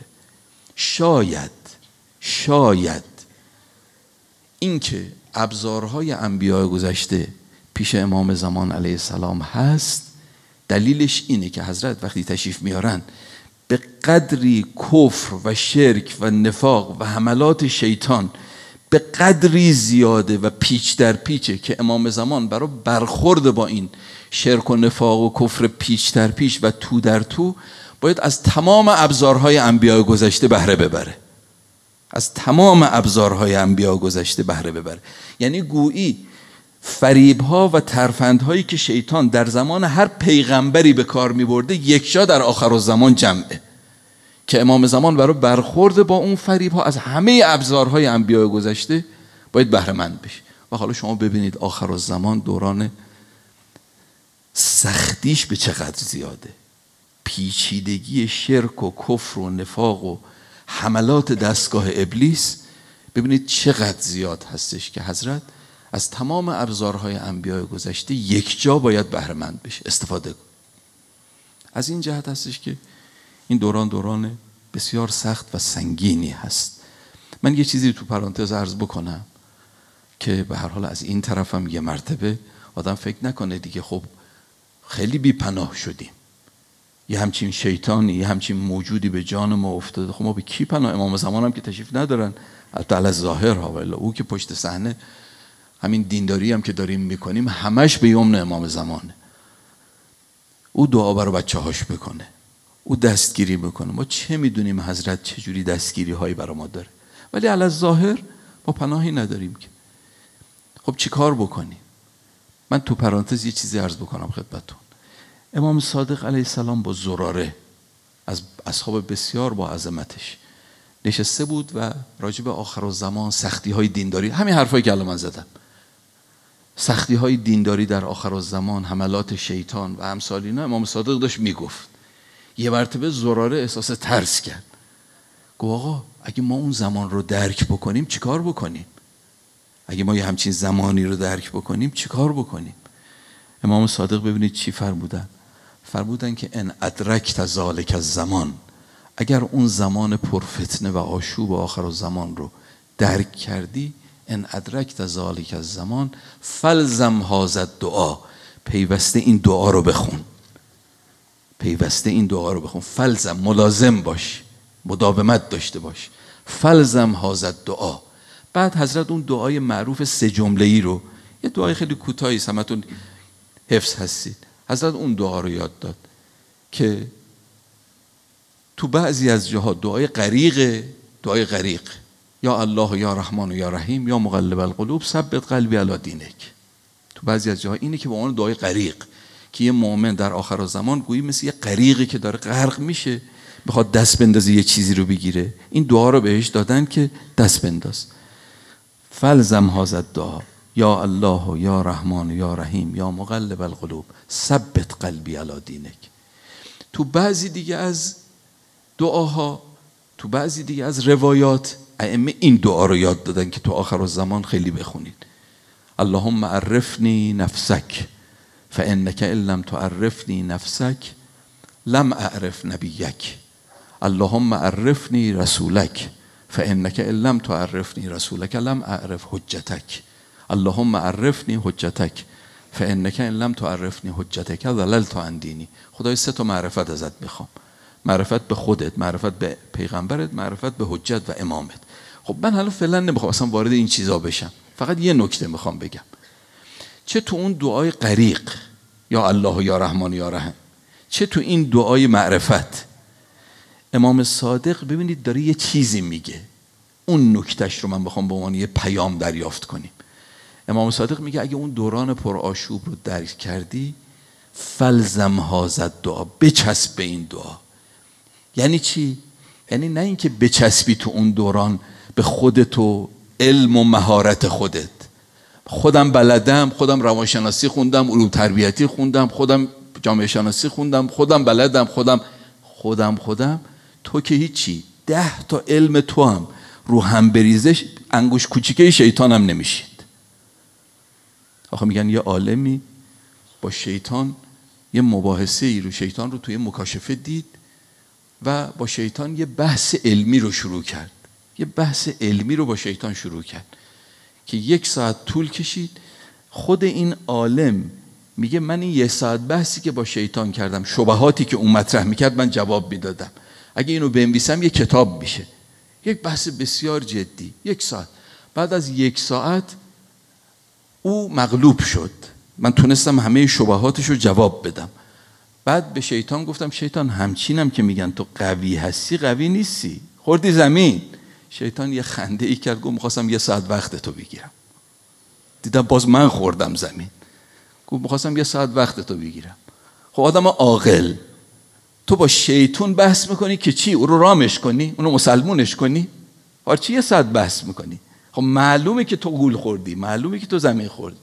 شاید این که ابزارهای انبیاء گذشته پیش امام زمان علیه السلام هست، دلیلش اینه که حضرت وقتی تشریف میارن به قدری کفر و شرک و نفاق و حملات شیطان به قدری زیاده و پیچ در پیچه که امام زمان برای برخورد با این شرک و نفاق و کفر پیچ در پیچ و تو در تو باید از تمام ابزارهای انبیاء گذشته بهره ببره. از تمام ابزارهای انبیاء گذشته بهره ببره. یعنی گویی فریب‌ها و ترفندهایی که شیطان در زمان هر پیغمبری به کار می‌برده، یکجا در آخرالزمان جمعه، که امام زمان برای برخورد با اون فریب‌ها از همه ابزارهای انبیاء گذشته باید بهره مند بشه. و حالا شما ببینید آخرالزمان دوران سختیش به چقدر زیاده. پیچیدگی شرک و کفر و نفاق و حملات دستگاه ابلیس ببینید چقدر زیاد هستش که حضرت از تمام ابزارهای انبیاء گذشته یک جا باید بهره مند بشه، استفاده کن. از این جهت هستش که این دوران بسیار سخت و سنگینی هست. من یه چیزی تو پرانتز عرض بکنم که به هر حال از این طرفم یه مرتبه آدم فکر نکنه دیگه خب خیلی بی پناه شدیم. یه همچین شیطانی، یه همچین موجودی به جان ما افتاده. خب ما به کی پناه؟ امام زمان هم که تشریف ندارن، البته علی ظاهر ها، ولی او که پشت صحنه همین دینداری هم که داریم میکنیم همش به یمن امام زمانه. او دعا برای بچه‌هاش بکنه، او دستگیری بکنه. ما چه میدونیم حضرت چجوری دستگیری هایی برای ما داره؟ ولی علی ظاهر ما پناهی نداریم که. خب چی کار بکنیم؟ من تو پرانتز یه چیزی عرض بکنم خدمتتون. امام صادق علیه السلام با زراره از اصحاب بسیار با عظمتش نشسته بود و راجع به آخرالزمان، سختی های دینداری، همین حرفایی که الان من زدم، سختی های دینداری در آخرالزمان، حملات شیطان و امثال اینا، امام صادق داشت میگفت. یه مرتبه زراره احساس ترس کرد، گفت آقا اگه ما اون زمان رو درک بکنیم چیکار بکنیم؟ اگه ما یه همچین زمانی رو درک بکنیم چیکار بکنیم؟ امام صادق ببینید چی فرمودن که ان ادرکت ذلک الزمان، اگر اون زمان پرفتنه و آشوب آخرالزمان رو درک کردی، ان ادرکت ذلک الزمان فلزم هذا الدعا، پیوسته این دعا رو بخون، پیوسته این دعا رو بخون. فلزم، ملازم باش، مداومت داشته باش. فلزم هذا الدعا. بعد حضرت اون دعای معروف 3 جمله‌ای رو، یه دعای خیلی کوتاهی، همتون حفظ هستید، حضرت اون دعا رو یاد داد که تو بعضی از جاها دعای غریق، یا الله یا رحمان یا رحیم یا مقلب القلوب ثبت قلبی علی دینک. تو بعضی از جاها اینه که به عنوان دعای غریق، که یه مؤمن در آخر زمان گویی مثل یه غریقی که داره غرق میشه، میخواد دست بندازه یه چیزی رو بگیره، این دعا رو بهش دادن که دست بنداز. فلزم هذا الدعا یا الله یا رحمان یا رحیم یا مقلب القلوب ثبت قلبی علی دینک. تو بعضی دیگه از دعاها، تو بعضی دیگه از روایات، ائمه این دعا رو یاد دادن که تو آخر الزمان خیلی بخونید. اللهم عرفنی نفسک فانک ان لم تعرفنی نفسک لم اعرف نبیک. اللهم عرفنی رسولک فانک ان لم تعرفنی رسولک لم اعرف حجتک. اللهم عرفنی حجتک فانک ان لم تعرفنی حجتک ضللت عن دینی. خدای 3 تا معرفت ازت میخوام: معرفت به خودت، معرفت به پیغمبرت، معرفت به حجت و امامت. خب من حالا فعلا نمیخوام اصلا وارد این چیزا بشم، فقط یه نکته میخوام بگم. چه تو اون دعای غریق یا الله یا رحمان یا رحیم، چه تو این دعای معرفت، امام صادق ببینید داره یه چیزی میگه. اون نکتهش رو من بخوام به عنوان یه پیام دریافت کنیم. امام صادق میگه اگه اون دوران پرآشوب رو درک کردی، فلزم هذا الدعا، بچسب به این دعا. یعنی چی؟ یعنی نه اینکه بچسبی تو اون دوران به خودت و علم و مهارت خودت، خودم بلدم، خودم روانشناسی خوندم، علوم تربیتی خوندم، خودم جامعه شناسی خوندم، خودم بلدم، خودم. تو که هیچی. 10 تا علم تو هم رو هم بریزش انگوش کوچیکه شیطان هم نمیشید. آخه میگن یه عالمی با شیطان یه مباحثه ای رو، شیطان رو توی مکاشفه دید و با شیطان یه بحث علمی رو شروع کرد. یه بحث علمی رو با شیطان شروع کرد که 1 ساعت طول کشید. خود این عالم میگه من این 1 ساعت بحثی که با شیطان کردم، شبهاتی که اون مطرح میکرد من جواب میدادم، اگه اینو بنویسم یه کتاب میشه. یک بحث بسیار جدی، 1 ساعت. بعد از 1 ساعت او مغلوب شد، من تونستم همه شبهاتش رو جواب بدم. بعد به شیطان گفتم شیطان همچینم که میگن تو قوی هستی، قوی نیستی، خوردی زمین. شیطان یه خنده ای کرد، گفت میخواستم 1 ساعت وقت تو بگیرم. دیدم باز من خوردم زمین. گفت میخواستم 1 ساعت وقت تو بگیرم. خب آدم عاقل، تو با شیطان بحث میکنی که چی؟ او رو رامش کنی؟ اونو مسلمونش کنی؟ آره چی 1 ساعت بحث میکنی؟ خب معلومه که تو گول خوردی، معلومه که تو زمین خوردی.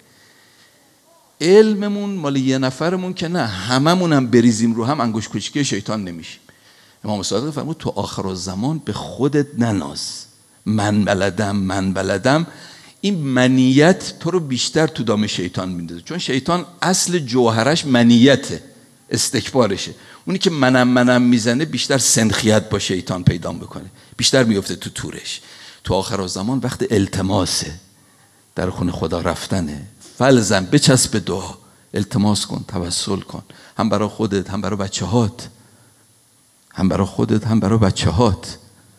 علممون مال یه نفرمون که نه، هممون هم بریزیم رو هم انگوش کوچیکه شیطان نمیشیم. امام صادق فرمود تو آخر الزمان به خودت نناز. من بلدم. این منیت تو رو بیشتر تو دام شیطان میندازه، چون شیطان اصل جوهرش منیته، استکبارشه. اونی که منم میزنه بیشتر سنخیت با شیطان پیدا بکنه، بیشتر میفته تو تورش. تو آخر الزمان وقت التماسه، در خونه خدا رفتنه. فلزم، بچسب دعا، التماس کن، توسل کن، هم برای خودت، هم برای بچه‌هات، هم برای خودت، هم برای بچه‌هات.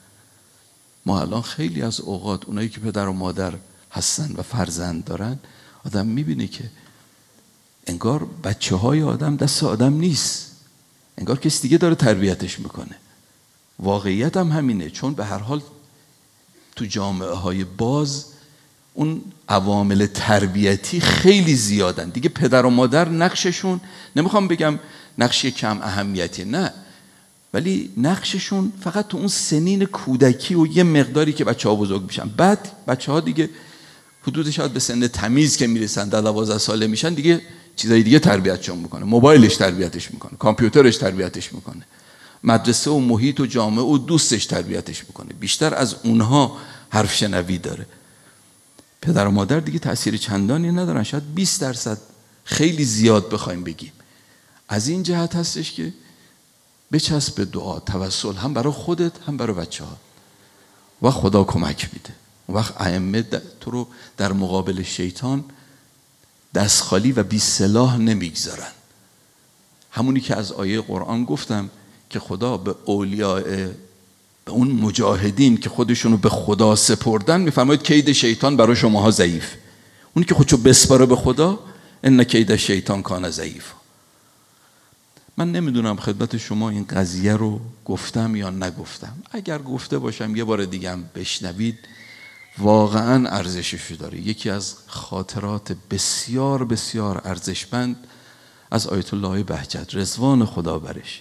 ما الان خیلی از اوقات اونایی که پدر و مادر هستن و فرزند دارن، آدم میبینه که انگار بچه‌های آدم دست آدم نیست، انگار کسی دیگه داره تربیتش میکنه. واقعیت هم همینه، چون به هر حال تو جامعه های باز اون عوامل تربیتی خیلی زیادن دیگه. پدر و مادر نقششون، نمیخوام بگم نقش کم اهمیتی، نه، ولی نقششون فقط تو اون سنین کودکی و یه مقداری که بچه‌ها بزرگ میشن. بعد بچه‌ها دیگه حدود شاید به سن تمیز که میرسن، 12 ساله میشن، دیگه چیزای دیگه تربیتشون میکنه. موبایلش تربیتش میکنه، کامپیوترش تربیتش میکنه، مدرسه و محیط و جامعه و دوستش تربیتش میکنه. بیشتر از اونها حرف شنوی داره. پدر و مادر دیگه تأثیر چندانی ندارن، شاید 20% خیلی زیاد بخوایم بگیم. از این جهت هستش که بچسب به دعا، توسل، هم برای خودت هم برای بچه‌ها، و خدا کمک میده. اون وقت ائمه تو رو در مقابل شیطان دست خالی و بی سلاح نمیگذارن. همونی که از آیه قرآن گفتم که خدا به اولیاء، به اون مجاهدین که خودشونو به خدا سپردن میفرماید کید شیطان برای شماها ضعیف. اونی که خودشو بسپاره به خدا، ان کید شیطان کان ضعیف. من نمیدونم خدمت شما این قضیه رو گفتم یا نگفتم. اگر گفته باشم یه بار دیگه هم بشنوید، واقعا ارزشش داره. یکی از خاطرات بسیار بسیار ارزشمند از آیت الله بهجت، رضوان خدا برش،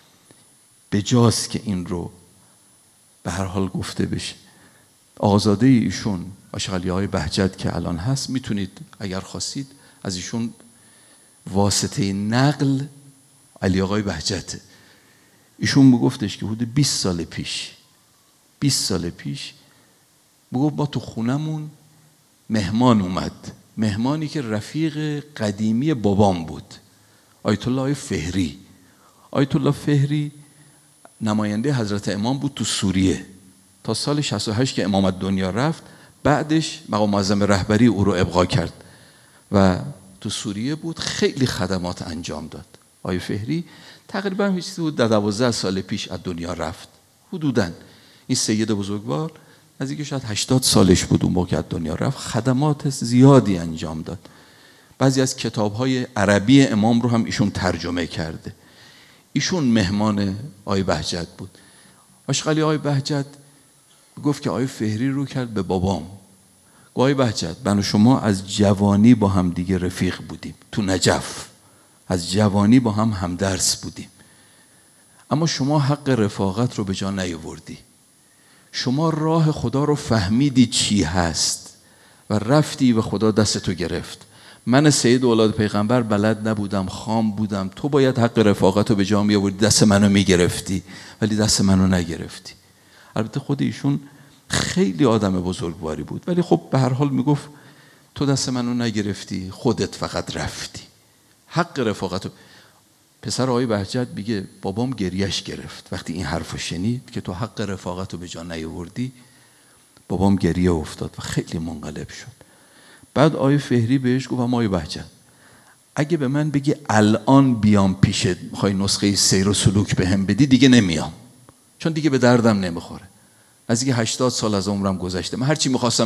بجاست که این رو به هر حال گفته بشه. آقازاده ایشون آشق علی بهجت که الان هست، میتونید اگر خواستید از ایشون واسطه نقل علی آقای بهجت. ایشون میگفتش که حدود 20 سال پیش میگفت ما تو خونمون مهمان اومد، مهمانی که رفیق قدیمی بابام بود، آیت الله فهری. آیت الله فهری نماینده حضرت امام بود تو سوریه تا سال 68 که امام از دنیا رفت. بعدش مقام معظم رهبری او رو ابقا کرد و تو سوریه بود، خیلی خدمات انجام داد. آیه فهری تقریبا هیچ چیزی بود 12 سال پیش از دنیا رفت حدوداً. این سید بزرگوار نزدیک شاید 80 سالش بود اون موقع که از دنیا رفت. خدمات زیادی انجام داد. بعضی از کتاب‌های عربی امام رو هم ایشون ترجمه کرده. ایشون مهمان آیه بهجت بود. عاشق علی آیه بهجت گفت که آیه فهری رو کرد به بابام. آیه بهجت من و شما از جوانی با هم دیگه رفیق بودیم تو نجف، از جوانی با هم همدرس بودیم، اما شما حق رفاقت رو به جا نیاوردی. شما راه خدا رو فهمیدی چی هست و رفتی و خدا دستتو گرفت. من سید اولاد پیغمبر بلد نبودم، خام بودم، تو باید حق رفاقت رو به جا می آوردی، دست منو میگرفتی، ولی دست منو نگرفتی. البته خود ایشون خیلی آدم بزرگواری بود، ولی خب به هر حال میگفت تو دست منو نگرفتی، خودت فقط رفتی. حق رفاقت رو. پسر آقای بهجت میگه بابام گریش گرفت وقتی این حرفو شنید که تو حق رفاقت رو به جا نیاوردی. بابام گریه افتاد و خیلی منقلب شد. بعد آیه فهری بهش گفت آیه بهجت اگه به من بگی الان بیام پیشت میخوای نسخه سیر و سلوک بهم بدی، دیگه نمیام، چون دیگه به دردم نمیخوره. نزدیک 80 سال از عمرم گذشته، من هرچی میخواستم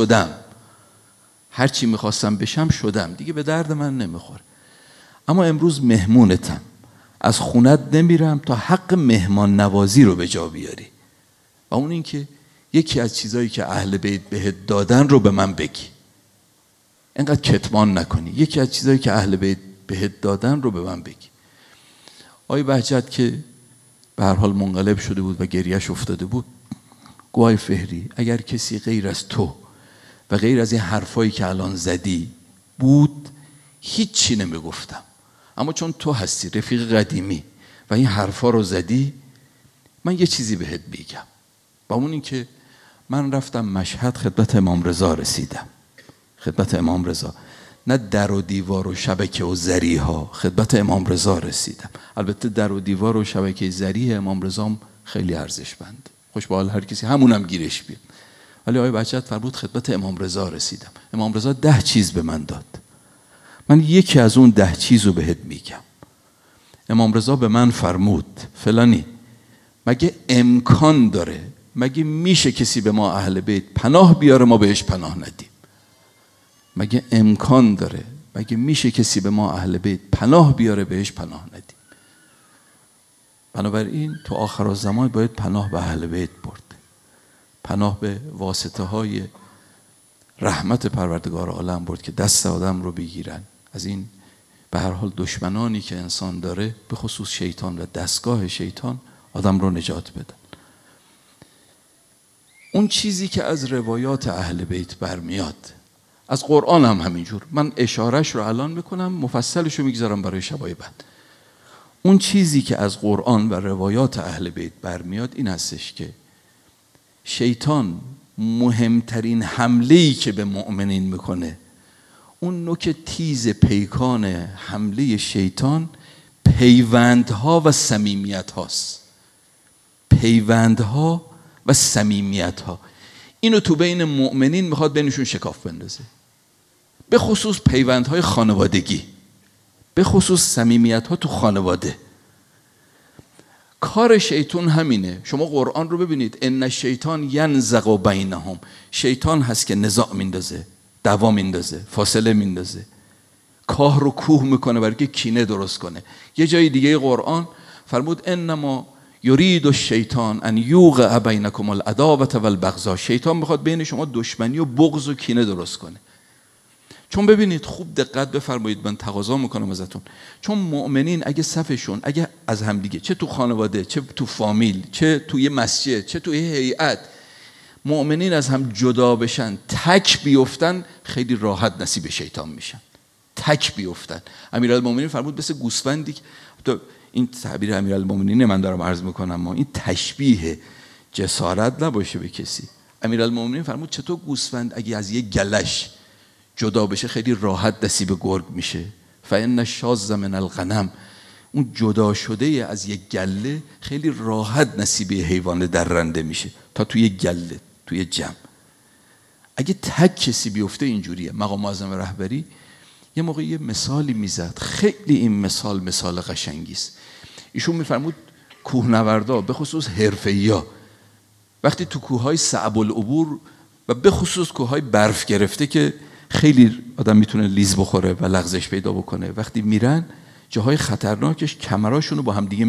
بشم شدم، دیگه به درد من نمیخوره. اما امروز مهمونتم، از خونت نمیرم تا حق مهمان نوازی رو به جا بیاری، و اون این که یکی از چیزایی که اهل بیت بهت دادن رو به من بگی، اینقدر کتمان نکنی. یکی از چیزایی که اهل بیت بهت دادن رو به من بگی. آیه بهجت که به هر حال منقلب شده بود و گریهش افتاده بود، گفت آیه فهری اگر کسی غیر از تو و غیر از این حرفایی که الان زدی بود، هیچی نمیگفتم، اما چون تو هستی رفیق قدیمی و این حرفا رو زدی، من یه چیزی بهت میگم. و اون این که من رفتم مشهد، خدمت امام رضا رسیدم، خدمت امام رضا، نه در و دیوار و شبکه و ذریها، خدمت امام رضا رسیدم. البته در و دیوار و شبکه ذریح امام رضا خیلی ارزشمند، خوش به حال هر کسی همونم گیرش بیاد، ولی آیه بهجت فرمود خدمت امام رضا رسیدم. امام رضا 10 چیز به من داد. من یکی از اون 10 چیز رو بهت میگم. امام رضا به من فرمود فلانی مگه امکان داره، مگه میشه کسی به ما اهل بیت پناه بیاره ما بهش پناه ندیم؟ مگه امکان داره، مگه میشه کسی به ما اهل بیت پناه بیاره بهش پناه ندیم؟ بنابراین تو آخرالزمان باید پناه به اهل بیت برد، پناه به واسطه های رحمت پروردگار عالم برد که دست آدم رو بگیرن از این به هر حال دشمنانی که انسان داره، به خصوص شیطان و دستگاه شیطان، آدم رو نجات بدن. اون چیزی که از روایات اهل بیت برمیاد، از قرآن هم همینجور، من اشارهش رو الان میکنم، مفصلش رو میگذارم برای شبای بعد. اون چیزی که از قرآن و روایات اهل بیت برمیاد این هستش که شیطان مهمترین حمله‌ای که به مؤمنین میکنه، اون نوک تیز پیکان حمله شیطان پیوندها و صمیمیت هاست. پیوندها و صمیمیت ها، اینو تو بین مؤمنین میخواد بینشون شکاف بندازه، به خصوص پیوندهای خانوادگی، به خصوص صمیمیت ها تو خانواده. کار شیطان همینه. شما قرآن رو ببینید، ان الشیطان ینزغ بینهم، شیطان هست که نزاع میندازه، دعوا میندازه، فاصله میندازه، کاه رو کوه میکنه برای که کینه درست کنه. یه جای دیگه قرآن فرمود انما یرید الشیطان ان یوقع بینکم العداوة والبغضاء، شیطان میخواد بین شما دشمنی و بغض و کینه درست کنه. چون ببینید خوب دقت بفرمایید، من تقاضا میکنم ازتون، چون مؤمنین اگه صفشون اگه از همدیگه، چه تو خانواده، چه تو فامیل، چه توی مسجد، چه توی هیئت، مؤمنین از هم جدا بشن، تک بیفتن، خیلی راحت نصیب شیطان میشن. تک بیفتن. امیرالمومنین فرمود مثل گوسفندی که، این تعبیر امیرالمومنین من دارم عرض میکنم، ما این تشبیه جسارت نباشه به کسی. امیرالمومنین فرمود چطور گوسفند اگه از یه گلش جدا بشه خیلی راحت نصیب گرگ میشه. فإن الشاذ من الغنم، اون جدا شده از یک گله خیلی راحت نصیب حیوان درنده میشه تا توی گله، توی جمع. اگه تک کسی بیفته اینجوریه. مقام معظم رهبری یه موقع یه مثالی میزد، خیلی این مثال قشنگی است. ایشون میفرمود کوهنوردا، به خصوص حرفه‌ای‌ها، وقتی تو کوههای صعب العبور و به خصوص کوههای برف گرفته که خیلی آدم میتونه لیز بخوره و لغزش پیدا بکنه، وقتی میرن جاهای خطرناکش کمراشونو با هم دیگه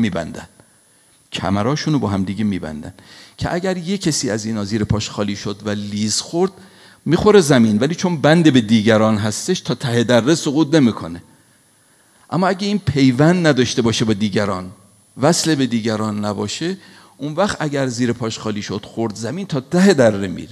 میبندن که اگر یه کسی از اینا زیر پاش خالی شد و لیز خورد میخوره زمین، ولی چون بند به دیگران هستش تا ته دره سقوط نمیکنه. اما اگه این پیوند نداشته باشه با دیگران، وصل به دیگران نباشه، اون وقت اگر زیر پاش خالی شد خورد زمین تا ته دره میره.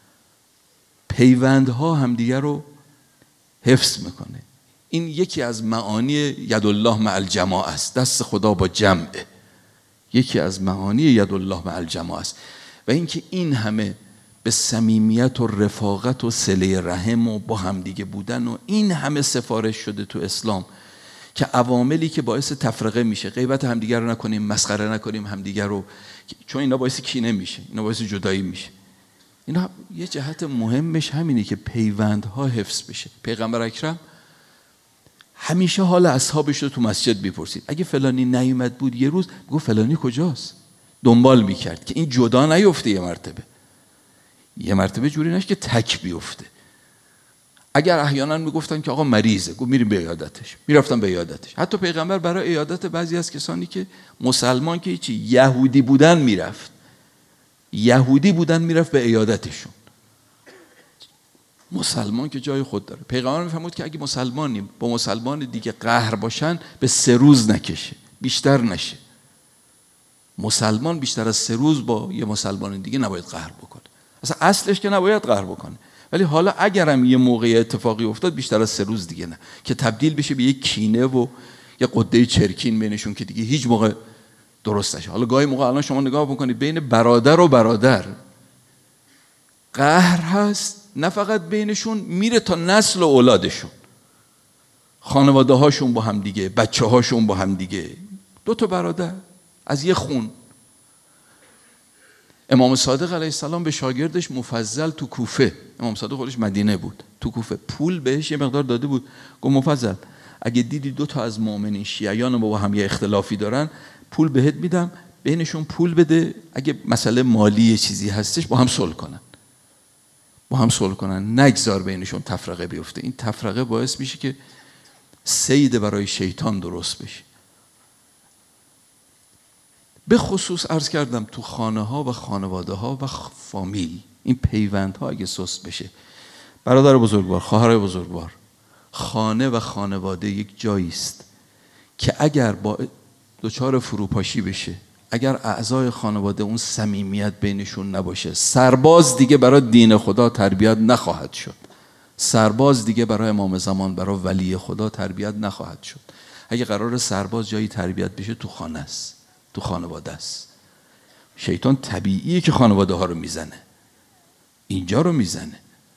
پیوندها همدیگه رو حفظ میکنه. این یکی از معانی یدالله مع الجماعه است، دست خدا با جمعه. یکی از معانی یدالله مع الجماعه است. و اینکه این همه به صمیمیت و رفاقت و صله رحم و با همدیگه بودن و این همه سفارش شده تو اسلام که عواملی که باعث تفرقه میشه، غیبت همدیگه رو نکنیم، مسخره نکنیم همدیگه رو، چون اینا باعث کینه میشه، اینا باعث جدایی میشه. اینا یه جهت مهمش همینه که پیوندها حفظ بشه. پیغمبر اکرم همیشه حال اصحابش رو تو مسجد میپرسید. اگه فلانی نیومد بود یه روز، بگو فلانی کجاست، دنبال میکرد که این جدا نیفته. یه مرتبه جوری نشه که تک بیفته. اگر احیانا میگفتن که آقا مریضه، گفت میریم به عیادتش، میرفتن به عیادتش. حتی پیغمبر برای عیادت بعضی از کسانی که مسلمان که چی یهودی بودن میرفت به عیادتشون. مسلمان که جای خود داره. پیغمبر میفرمود که اگه مسلمانی با مسلمان دیگه قهر باشن به 3 روز نکشه، بیشتر نشه. مسلمان بیشتر از 3 روز با یه مسلمان دیگه نباید قهر بکنه. اصلا اصلش که نباید قهر بکنه، ولی حالا اگرم یه موقع اتفاقی افتاد بیشتر از 3 روز دیگه نه، که تبدیل بشه به یک کینه و یه قده چرکین بینشون که دیگه هیچ موقع درست نشه. حالا گاهی موقع الان شما نگاه بکنید بین برادر و برادر قهر هست، نه فقط بینشون، میره تا نسل و اولادشون، خانواده هاشون با هم دیگه، بچه هاشون با هم دیگه، 2 تا برادر از یه خون. امام صادق علیه السلام به شاگردش مفضل تو کوفه، امام صادق خودش مدینه بود، تو کوفه پول بهش یه مقدار داده بود، گفت مفضل اگه دیدی 2 تا از مؤمنین شیعیان با هم یه اختلافی دارن پول بهت میدم، بینشون پول بده، اگه مسئله مالی چیزی هستش با هم صلح کنن، نگذار بینشون تفرقه بیفته. این تفرقه باعث میشه که صید برای شیطان درست بشه. به خصوص عرض کردم تو خانه ها و خانواده ها و فامیل این پیوند ها اگه سست بشه، برادر بزرگوار، خواهر بزرگوار، خانه و خانواده یک جایی است که اگر با دچار فروپاشی بشه، اگر اعضای خانواده اون صمیمیت بینشون نباشه، سرباز دیگه برای دین خدا تربیت نخواهد شد، سرباز دیگه برای امام زمان، برای ولی خدا تربیت نخواهد شد. اگه قرار سرباز جایی تربیت بشه تو خانه است، تو خانواده است. شیطان طبیعیه که خانواده ها رو میزنه، اینجا رو میزنه.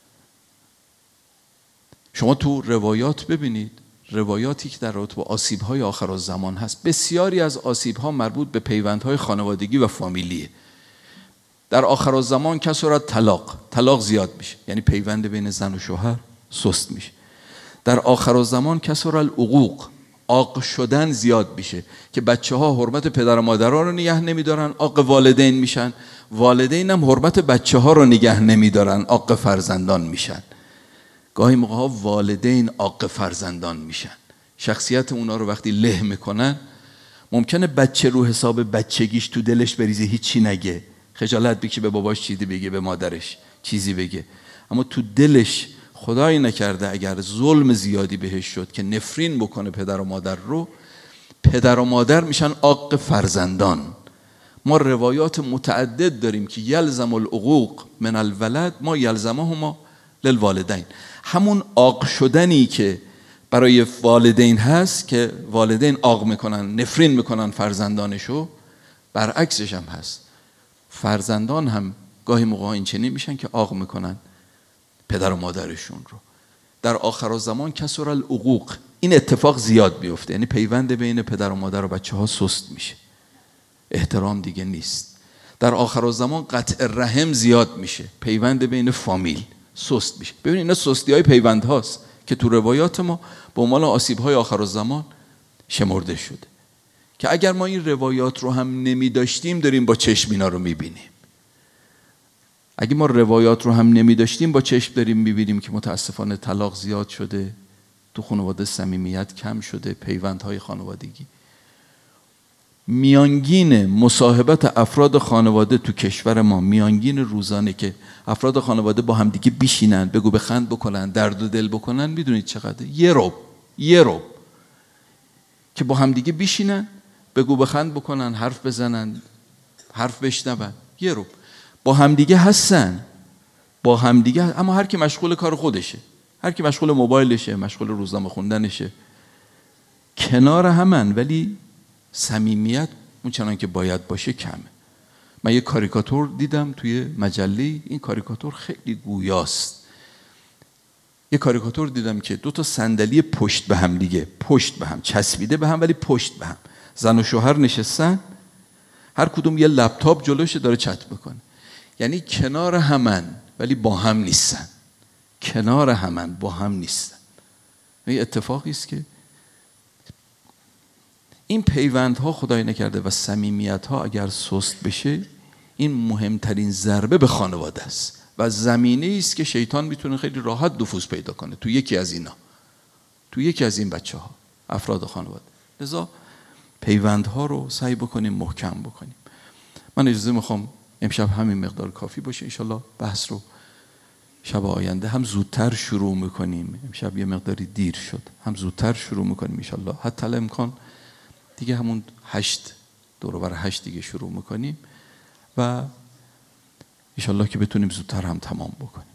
شما تو روایات ببینید، روایاتی که در رابطه با آسیب‌های آخرالزمان هست، بسیاری از آسیب‌ها مربوط به پیوندهای خانوادگی و فامیلیه. در آخرالزمان کثرت طلاق زیاد میشه، یعنی پیوند بین زن و شوهر سست میشه. در آخرالزمان کثرت العقوق، عاق شدن زیاد میشه که بچه‌ها حرمت پدر و مادرها رو نگه نمیدارن، عاق والدین میشن، والدین هم حرمت بچه‌ها رو نگه نمیدارن، عاق فرزندان میشن. گاهی موقع‌ها والدین عاق فرزندان میشن، شخصیت اونا رو وقتی له میکنن، ممکنه بچه رو حساب بچگیش تو دلش بریزه، هیچی نگه، خجالت بکشه به باباش چیزی بگه، به مادرش چیزی بگه، اما تو دلش خدایی نکرده اگر ظلم زیادی بهش شد که نفرین بکنه پدر و مادر رو، پدر و مادر میشن عاق فرزندان. ما روایات متعدد داریم که یلزم العقوق من الولد ما یلزمهما للوالدین، همون عاق شدنی که برای والدین هست که والدین عاق میکنن، نفرین میکنن فرزندانشو، برعکسش هم هست، فرزندان هم گاهی موقع این چنین میشن که عاق میکنن پدر و مادرشون رو. در آخرالزمان کثر العقوق، این اتفاق زیاد بیفته، یعنی پیوند بین پدر و مادر و بچه ها سست میشه، احترام دیگه نیست. در آخرالزمان قطع رحم زیاد میشه، پیوند بین فامیل سست میشه. ببینید اینا سستی های پیوند هاست که تو روایات ما به عنوان آسیب های آخرالزمان شمرده شده، که اگر ما این روایات رو هم نمی داشتیم داریم با چشم اینا رو میبینیم. اگه ما روایات رو هم نمی داشتیم با چشم داریم میبینیم که متاسفانه طلاق زیاد شده، تو خانواده صمیمیت کم شده، پیوندهای خانوادگی. میانگین مصاحبت افراد خانواده تو کشور ما، میانگین روزانه که افراد خانواده با همدیگه بیشینن، بگو بخند بکنن، درد و دل بکنن، میدونید چقدر؟ یه رب که با همدیگه بیشینن، بگو بخند بکنن، حرف بزنن، حرف بشنون، یه رب با همدیگه هستن، با همدیگه، اما هر کی مشغول کار خودشه، هر کی مشغول موبایلشه، مشغول روزنامه خوندنشه، کنار همن ولی صمیمیت اون چنان که باید باشه کمه. من یه کاریکاتور دیدم توی مجله، این کاریکاتور خیلی گویاست. یه کاریکاتور دیدم که 2 تا صندلی پشت به هم دیگه، پشت به هم چسبیده به هم ولی پشت به هم، زن و شوهر نشستن، هر کدوم یه لپتاپ جلوشه داره چت میکنه، یعنی کنار همن ولی با هم نیستن، کنار همن با هم نیستن. این اتفاقی است که این پیوندها خدای نکرده و صمیمیت‌ها اگر سست بشه، این مهمترین ضربه به خانواده است و زمینه‌ای است که شیطان میتونه خیلی راحت نفوذ پیدا کنه تو یکی از اینا، تو یکی از این بچه‌ها، افراد خانواده. لذا پیوندها رو سعی بکنیم محکم بکنیم. من اجازه میخوام امشب همین مقدار کافی باشه، انشالله بحث رو شب آینده هم زودتر شروع میکنیم. امشب یه مقداری دیر شد، هم زودتر شروع میکنیم انشالله، حتی الامکان دیگه همون 8 دور و بر 8 دیگه شروع میکنیم و انشالله که بتونیم زودتر هم تمام بکنیم.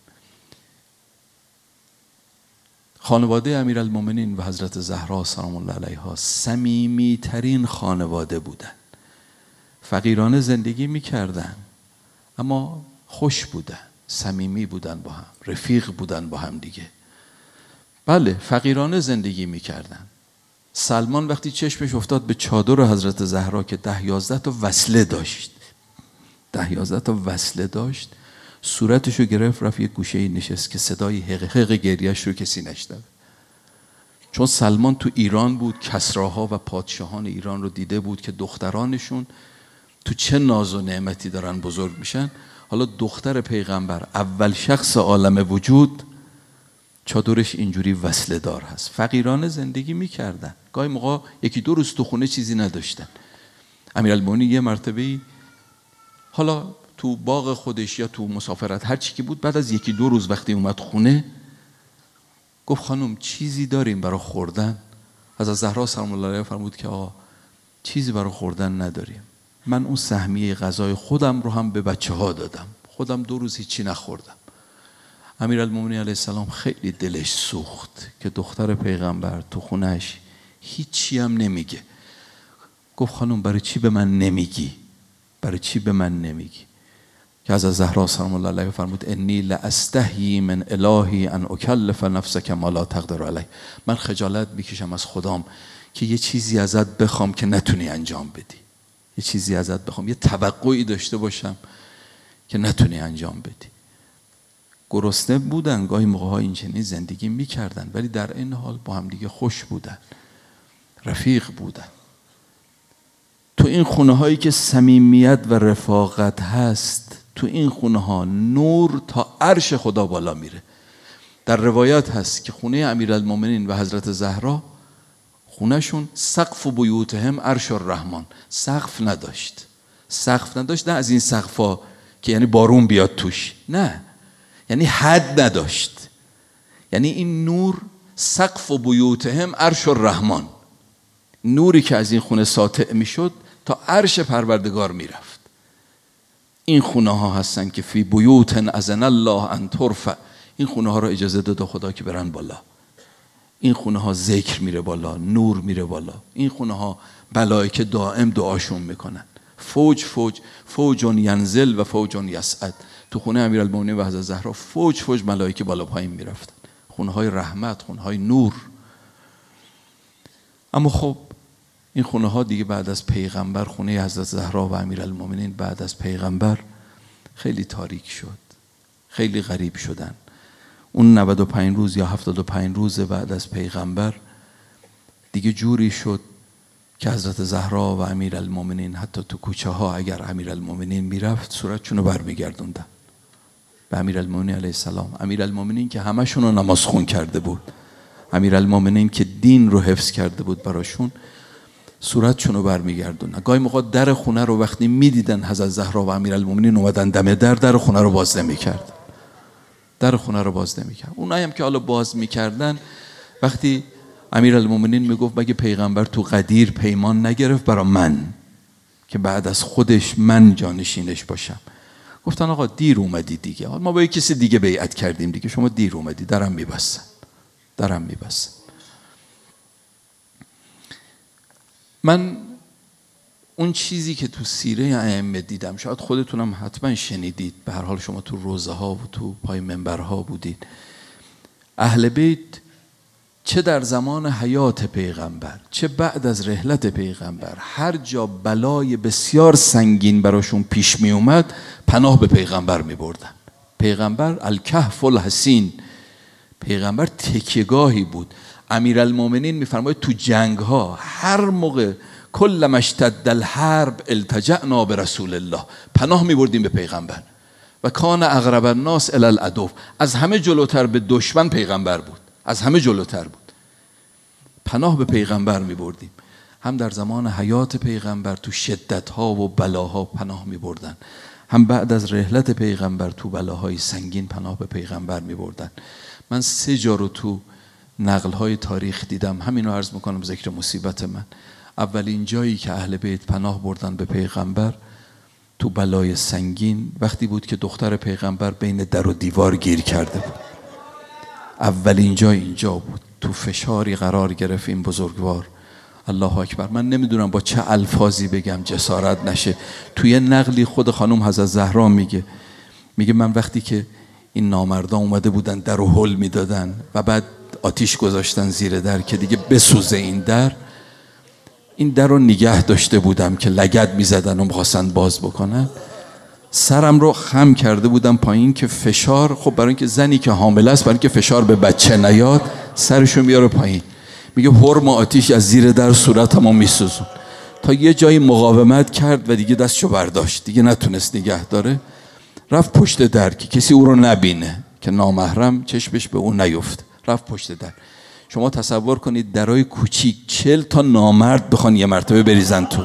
خانواده امیرالمومنین و حضرت زهرا سلام الله علیها صمیمی ترین خانواده بودن، فقیرانه زندگی میکردن اما خوش بودن، صمیمی بودن با هم، رفیق بودن با هم دیگه. بله فقیرانه زندگی میکردن. سلمان وقتی چشمش افتاد به چادر حضرت زهرا که 10-11 تا وصله داشت، 10-11 تا وصله داشت، صورتشو گرفت رفت یه گوشه نشست که صدای حق گریهش رو کسی نشنوه. چون سلمان تو ایران بود، کسراها و پادشاهان ایران رو دیده بود که دخترانشون تو چه ناز و نعمتی دارن بزرگ میشن. حالا دختر پیغمبر، اول شخص عالم وجود، چادرش اینجوری وصله دار هست. فقیرانه زندگی میکردن، گاهی موقع 1-2 روز تو خونه چیزی نداشتن. امیرالمومنین یه مرتبه حالا تو باغ خودش یا تو مسافرت هر چی که بود، بعد از 1-2 روز وقتی اومد خونه گفت خانم چیزی داریم برای خوردن؟ حضرت زهرا سلام الله علیها فرمود که آقا چیزی برای خوردن نداریم. من اون سهمیه غذای خودم رو هم به بچه‌ها دادم، خودم 2 روز هیچی نخوردم. امیرالمومنین علیه السلام خیلی دلش سوخت که دختر پیغمبر تو خونهش هیچی هم نمیگه. گفت خانم برای چی به من نمیگی؟ برای چی به من نمیگی؟ که از زهرا سلام الله علیها فرمود انی لاستحیی من الهی ان اکلف نفسک ما لا تقدر علیه. من خجالت میکشم از خدام که یه چیزی ازت بخوام که نتونی انجام بدی، یه چیزی ازت بخوام، یه توقعی داشته باشم که نتونی انجام بدی. گرسنه بودن، گاهی موقع‌ها این چنین زندگی میکردن، ولی در این حال با هم دیگه خوش بودن، رفیق بودن. تو این خونه هایی که صمیمیت و رفاقت هست، تو این خونه ها نور تا عرش خدا بالا میره. در روایت هست که خونه امیرالمومنین و حضرت زهرا خونهشون سقف و بیوتهم عرش الرحمن، سقف نداشت. سقف نداشت نه از این سقفا که یعنی بارون بیاد توش، نه، یعنی حد نداشت. یعنی این نور سقف و بیوتهم عرش الرحمن، نوری که از این خونه ساطع میشد تا عرش پروردگار میرفت. این خونه ها هستن که فی بیوت اذن الله ان ترفع، این خونه ها را اجازه داده خدا که برن بالا. این خونه ها ذکر میره بالا، نور میره بالا. این خونه ها ملائکه دائم دعاشون میکنن. فوج ینزل و فوج یصعد. تو خونه امیرالمومنین و حضرت زهرا فوج ملائکه بالا پایین میرفتن، خونه های رحمت، خونه های نور. اما خب این خونه ها دیگه بعد از پیغمبر، خونه حضرت زهرا و امیرالمومنین بعد از پیغمبر خیلی تاریک شد، خیلی غریب شدن. اون 95 روز یا 75 روز بعد از پیغمبر دیگه جوری شد که حضرت زهرا و امیرالمومنین حتی تو کوچه ها اگر امیرالمومنین میرفت صورتشونو برمیگردوندن به امیرالمومنین علیه السلام. امیرالمومنین که همشون رو نماز خون کرده بود، امیرالمومنین که دین رو حفظ کرده بود براشون، صورتشونو برمیگردوندن. گاهی موقع در خونه رو وقتی میدیدن حضرت زهرا و امیرالمومنین اومدن دم در خونه رو باز نمی‌کرد، در خونه رو باز نمی‌کرد. اونایی هم که حالا باز می‌کردن، وقتی امیرالمومنین میگفت مگه پیغمبر تو غدیر پیمان نگرفت برا من که بعد از خودش من جانشینش باشم؟ گفتن آقا دیر اومدی دیگه، ما با کسی دیگه بیعت کردیم دیگه، شما دیر اومدی، درم میبستن. من اون چیزی که تو سیره ائمه دیدم، شاید خودتونم حتما شنیدید، به هر حال شما تو روزه ها و تو پای منبرها بودید، اهل بیت چه در زمان حیات پیغمبر چه بعد از رحلت پیغمبر هر جا بلای بسیار سنگین براشون پیش می اومد پناه به پیغمبر می بردن. پیغمبر الکهف الحصین، پیغمبر تکیه‌گاهی بود. امیرالمومنین میفرماید تو جنگ ها هر موقع کلما اشتد الحرب التجأنا برسول الله، پناه می بردیم به پیغمبر. و کان اقرب الناس الی العدو، از همه جلوتر به دشمن پیغمبر بود، از همه جلوتر بود. پناه به پیغمبر می بردیم. هم در زمان حیات پیغمبر تو شدت ها و بلاها پناه می بردن، هم بعد از رحلت پیغمبر تو بلاهای سنگین پناه به پیغمبر می بردن. من 3 جا رو تو نقل های تاریخ دیدم، همینو عرض میکنم ذکر مصیبت من. اولین جایی که اهل بیت پناه بردن به پیغمبر تو بلای سنگین وقتی بود که دختر پیغمبر بین در و دیوار گیر کرده بود. اولین جا اینجا بود، تو فشاری قرار گرفت این بزرگوار. الله اکبر. من نمیدونم با چه الفاظی بگم جسارت نشه. توی نقلی خود خانم حضرت زهرا میگه من وقتی که این نامردان اومده بودن در رو هل میدادن و بعد آتیش گذاشتن زیر در که دیگه بسوزه این در رو نگه داشته بودم که لگد میزدن و میخواستن باز بکنن. سرم رو خم کرده بودم پایین که فشار، خب برای اینکه زنی که حامله است، برای اینکه فشار به بچه نیاد سرشو میاره پایین. میگه حرم آتیش از زیر در صورتمو میسوزون. تا یه جایی مقاومت کرد و دیگه دستشو برداشت، دیگه نتونست نگه داره، رفت پشت در که کسی او رو نبینه، که نامحرم چشمش به اون نیفت. رفت پشت در. شما تصور کنید درای کوچیک 40 تا نامرد بخوان یه مرتبه بریزن تو،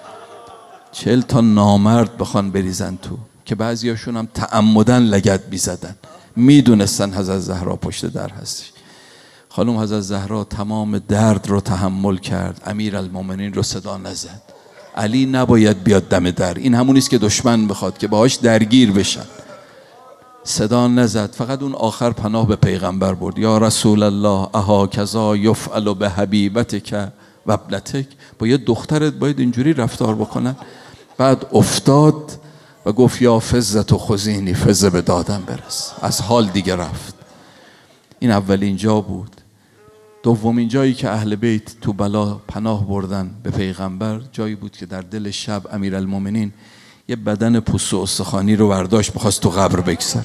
40 تا نامرد بخوان بریزن تو، که بعضیاشون هم تعمدن لگد میزدن، میدونستن حضرت زهرا پشت در هستش. خانم حضرت زهرا تمام درد رو تحمل کرد، امیرالمومنین رو صدا نزد. علی نباید بیاد دم در، این همونیست که دشمن بخواد که باهاش درگیر بشن. صدا نزد، فقط اون آخر پناه به پیغمبر برد. یا رسول الله اها کذا یفعل به حبیبتک و ابنتک، با یه دخترت باید اینجوری رفتار بکنن؟ بعد افتاد و گفت یا فزت و خزینی، فزه به دادم برس. از حال دیگه رفت. این اولین جا بود. دومین جایی که اهل بیت تو بلا پناه بردن به پیغمبر، جایی بود که در دل شب امیرالمومنین یه بدن پوست و استخوانی رو برداشت بخواست تو قبر بکسر.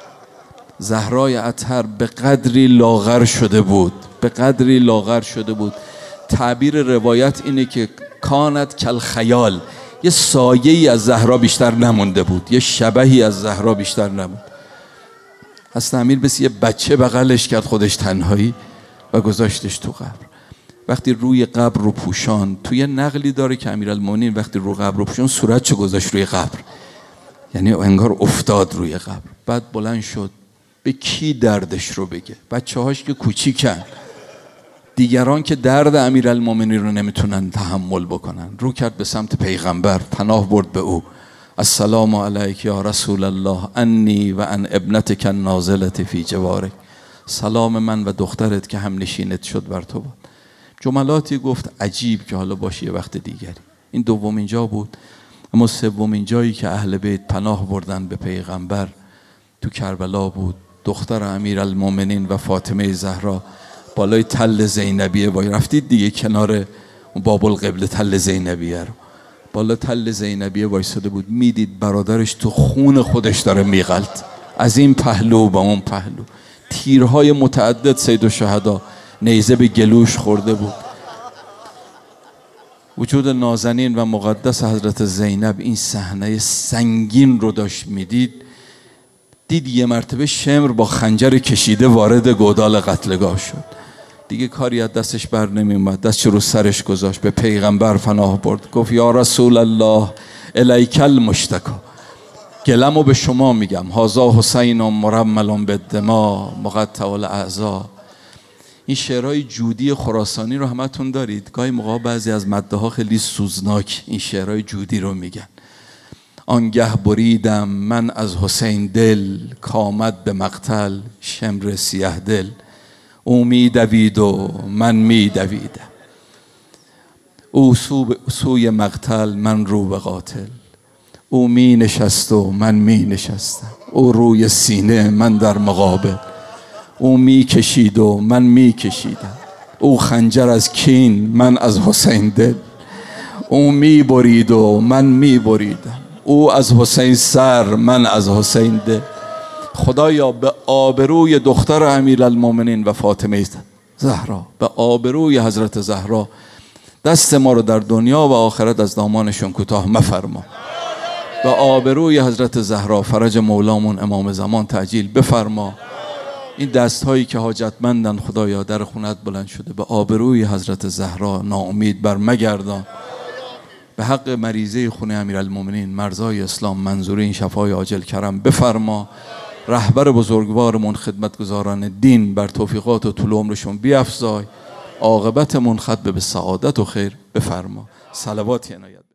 زهرای اطهر به قدری لاغر شده بود، به قدری لاغر شده بود، تعبیر روایت اینه که کانت کل خیال، یه سایه‌ای از زهرا بیشتر نمونده بود، یه شبحی از زهرا بیشتر نموند. حضرت امیر بس یه بچه بغلش کرد خودش تنهایی و گذاشتش تو قبر. وقتی روی قبر رو پوشان، توی نقلی داره که امیرالمومنین وقتی رو قبر رو پوشان صورتشو گذاشت روی قبر، یعنی انگار افتاد روی قبر. بعد بلند شد، به کی دردش رو بگه؟ بچه هاش که کوچیکن، دیگران که درد امیرالمومنین رو نمیتونن تحمل بکنن. رو کرد به سمت پیغمبر، پناه برد به او. السلام علیک یا رسول الله انی و ان ابنتک النازلة فی جوارک، سلام من و دخترت که هم نشینت شد بر تو بود. جملاتی گفت عجیب که حالا باشه یه وقت دیگری. این دومین جا بود. اما سومین جایی که اهل بیت پناه بردن به پیغمبر تو کربلا بود. دختر امیرالمومنین و فاطمه زهرا بالای تل زینبیه وای، رفتید دیگه کنار باب القبله تل زینبیه رو، بالا تل زینبیه وایساده بود، میدید برادرش تو خون خودش داره میغلط، از این پهلو با اون پهلو، تیرهای متعدد سید الشهدا نیزه به گلوش خورده بود. وجود نازنین و مقدس حضرت زینب این صحنه سنگین رو داشت میدید. دید یه مرتبه شمر با خنجر کشیده وارد گودال قتلگاه شد، دیگه کاری از دستش بر نمی اومد، دستش رو سرش گذاشت، به پیغمبر پناه برد، گفت یا رسول الله الیک المشتکا، گلمو به شما میگم، هذا حسین مرمل بالدماء مقطع الاعضاء. این شعرهای جودی خراسانی رو همتون دارید، گاهی موقع بعضی از مدح ها خیلی سوزناک این شعرهای جودی رو میگن. آنگه بریدم من از حسین دل، کامد به مقتل شمر سیه دل، او می دوید و من می دویدم، او سوی مقتل من رو به قاتل، او می نشست و من می نشستم، او روی سینه من در مقابل، او می کشید و من می کشیدم، او خنجر از کین من از حسین دل، او می برید و من می بریدم، او از حسین سر من از حسین دل. خدایا به آبروی دختر امیرالمومنین و فاطمه زهرا، به آبروی حضرت زهرا، دست ما رو در دنیا و آخرت از دامانشون کوتاه مفرما. به آبروی حضرت زهرا فرج مولامون امام زمان تعجیل بفرما. این دست هایی که حاجتمندن خدایا در خونت بلند شده، به آبروی حضرت زهرا ناامید بر مگردان. به حق مریضه خون امیرالمومنین مرزای اسلام منظور این شفای عاجل کرم بفرما. رهبر بزرگوارمون خدمتگزاران دین بر توفیقات و طول عمرشون بیفزای. عاقبتمون ختم به سعادت و خیر بفرما. صلوات عنایت.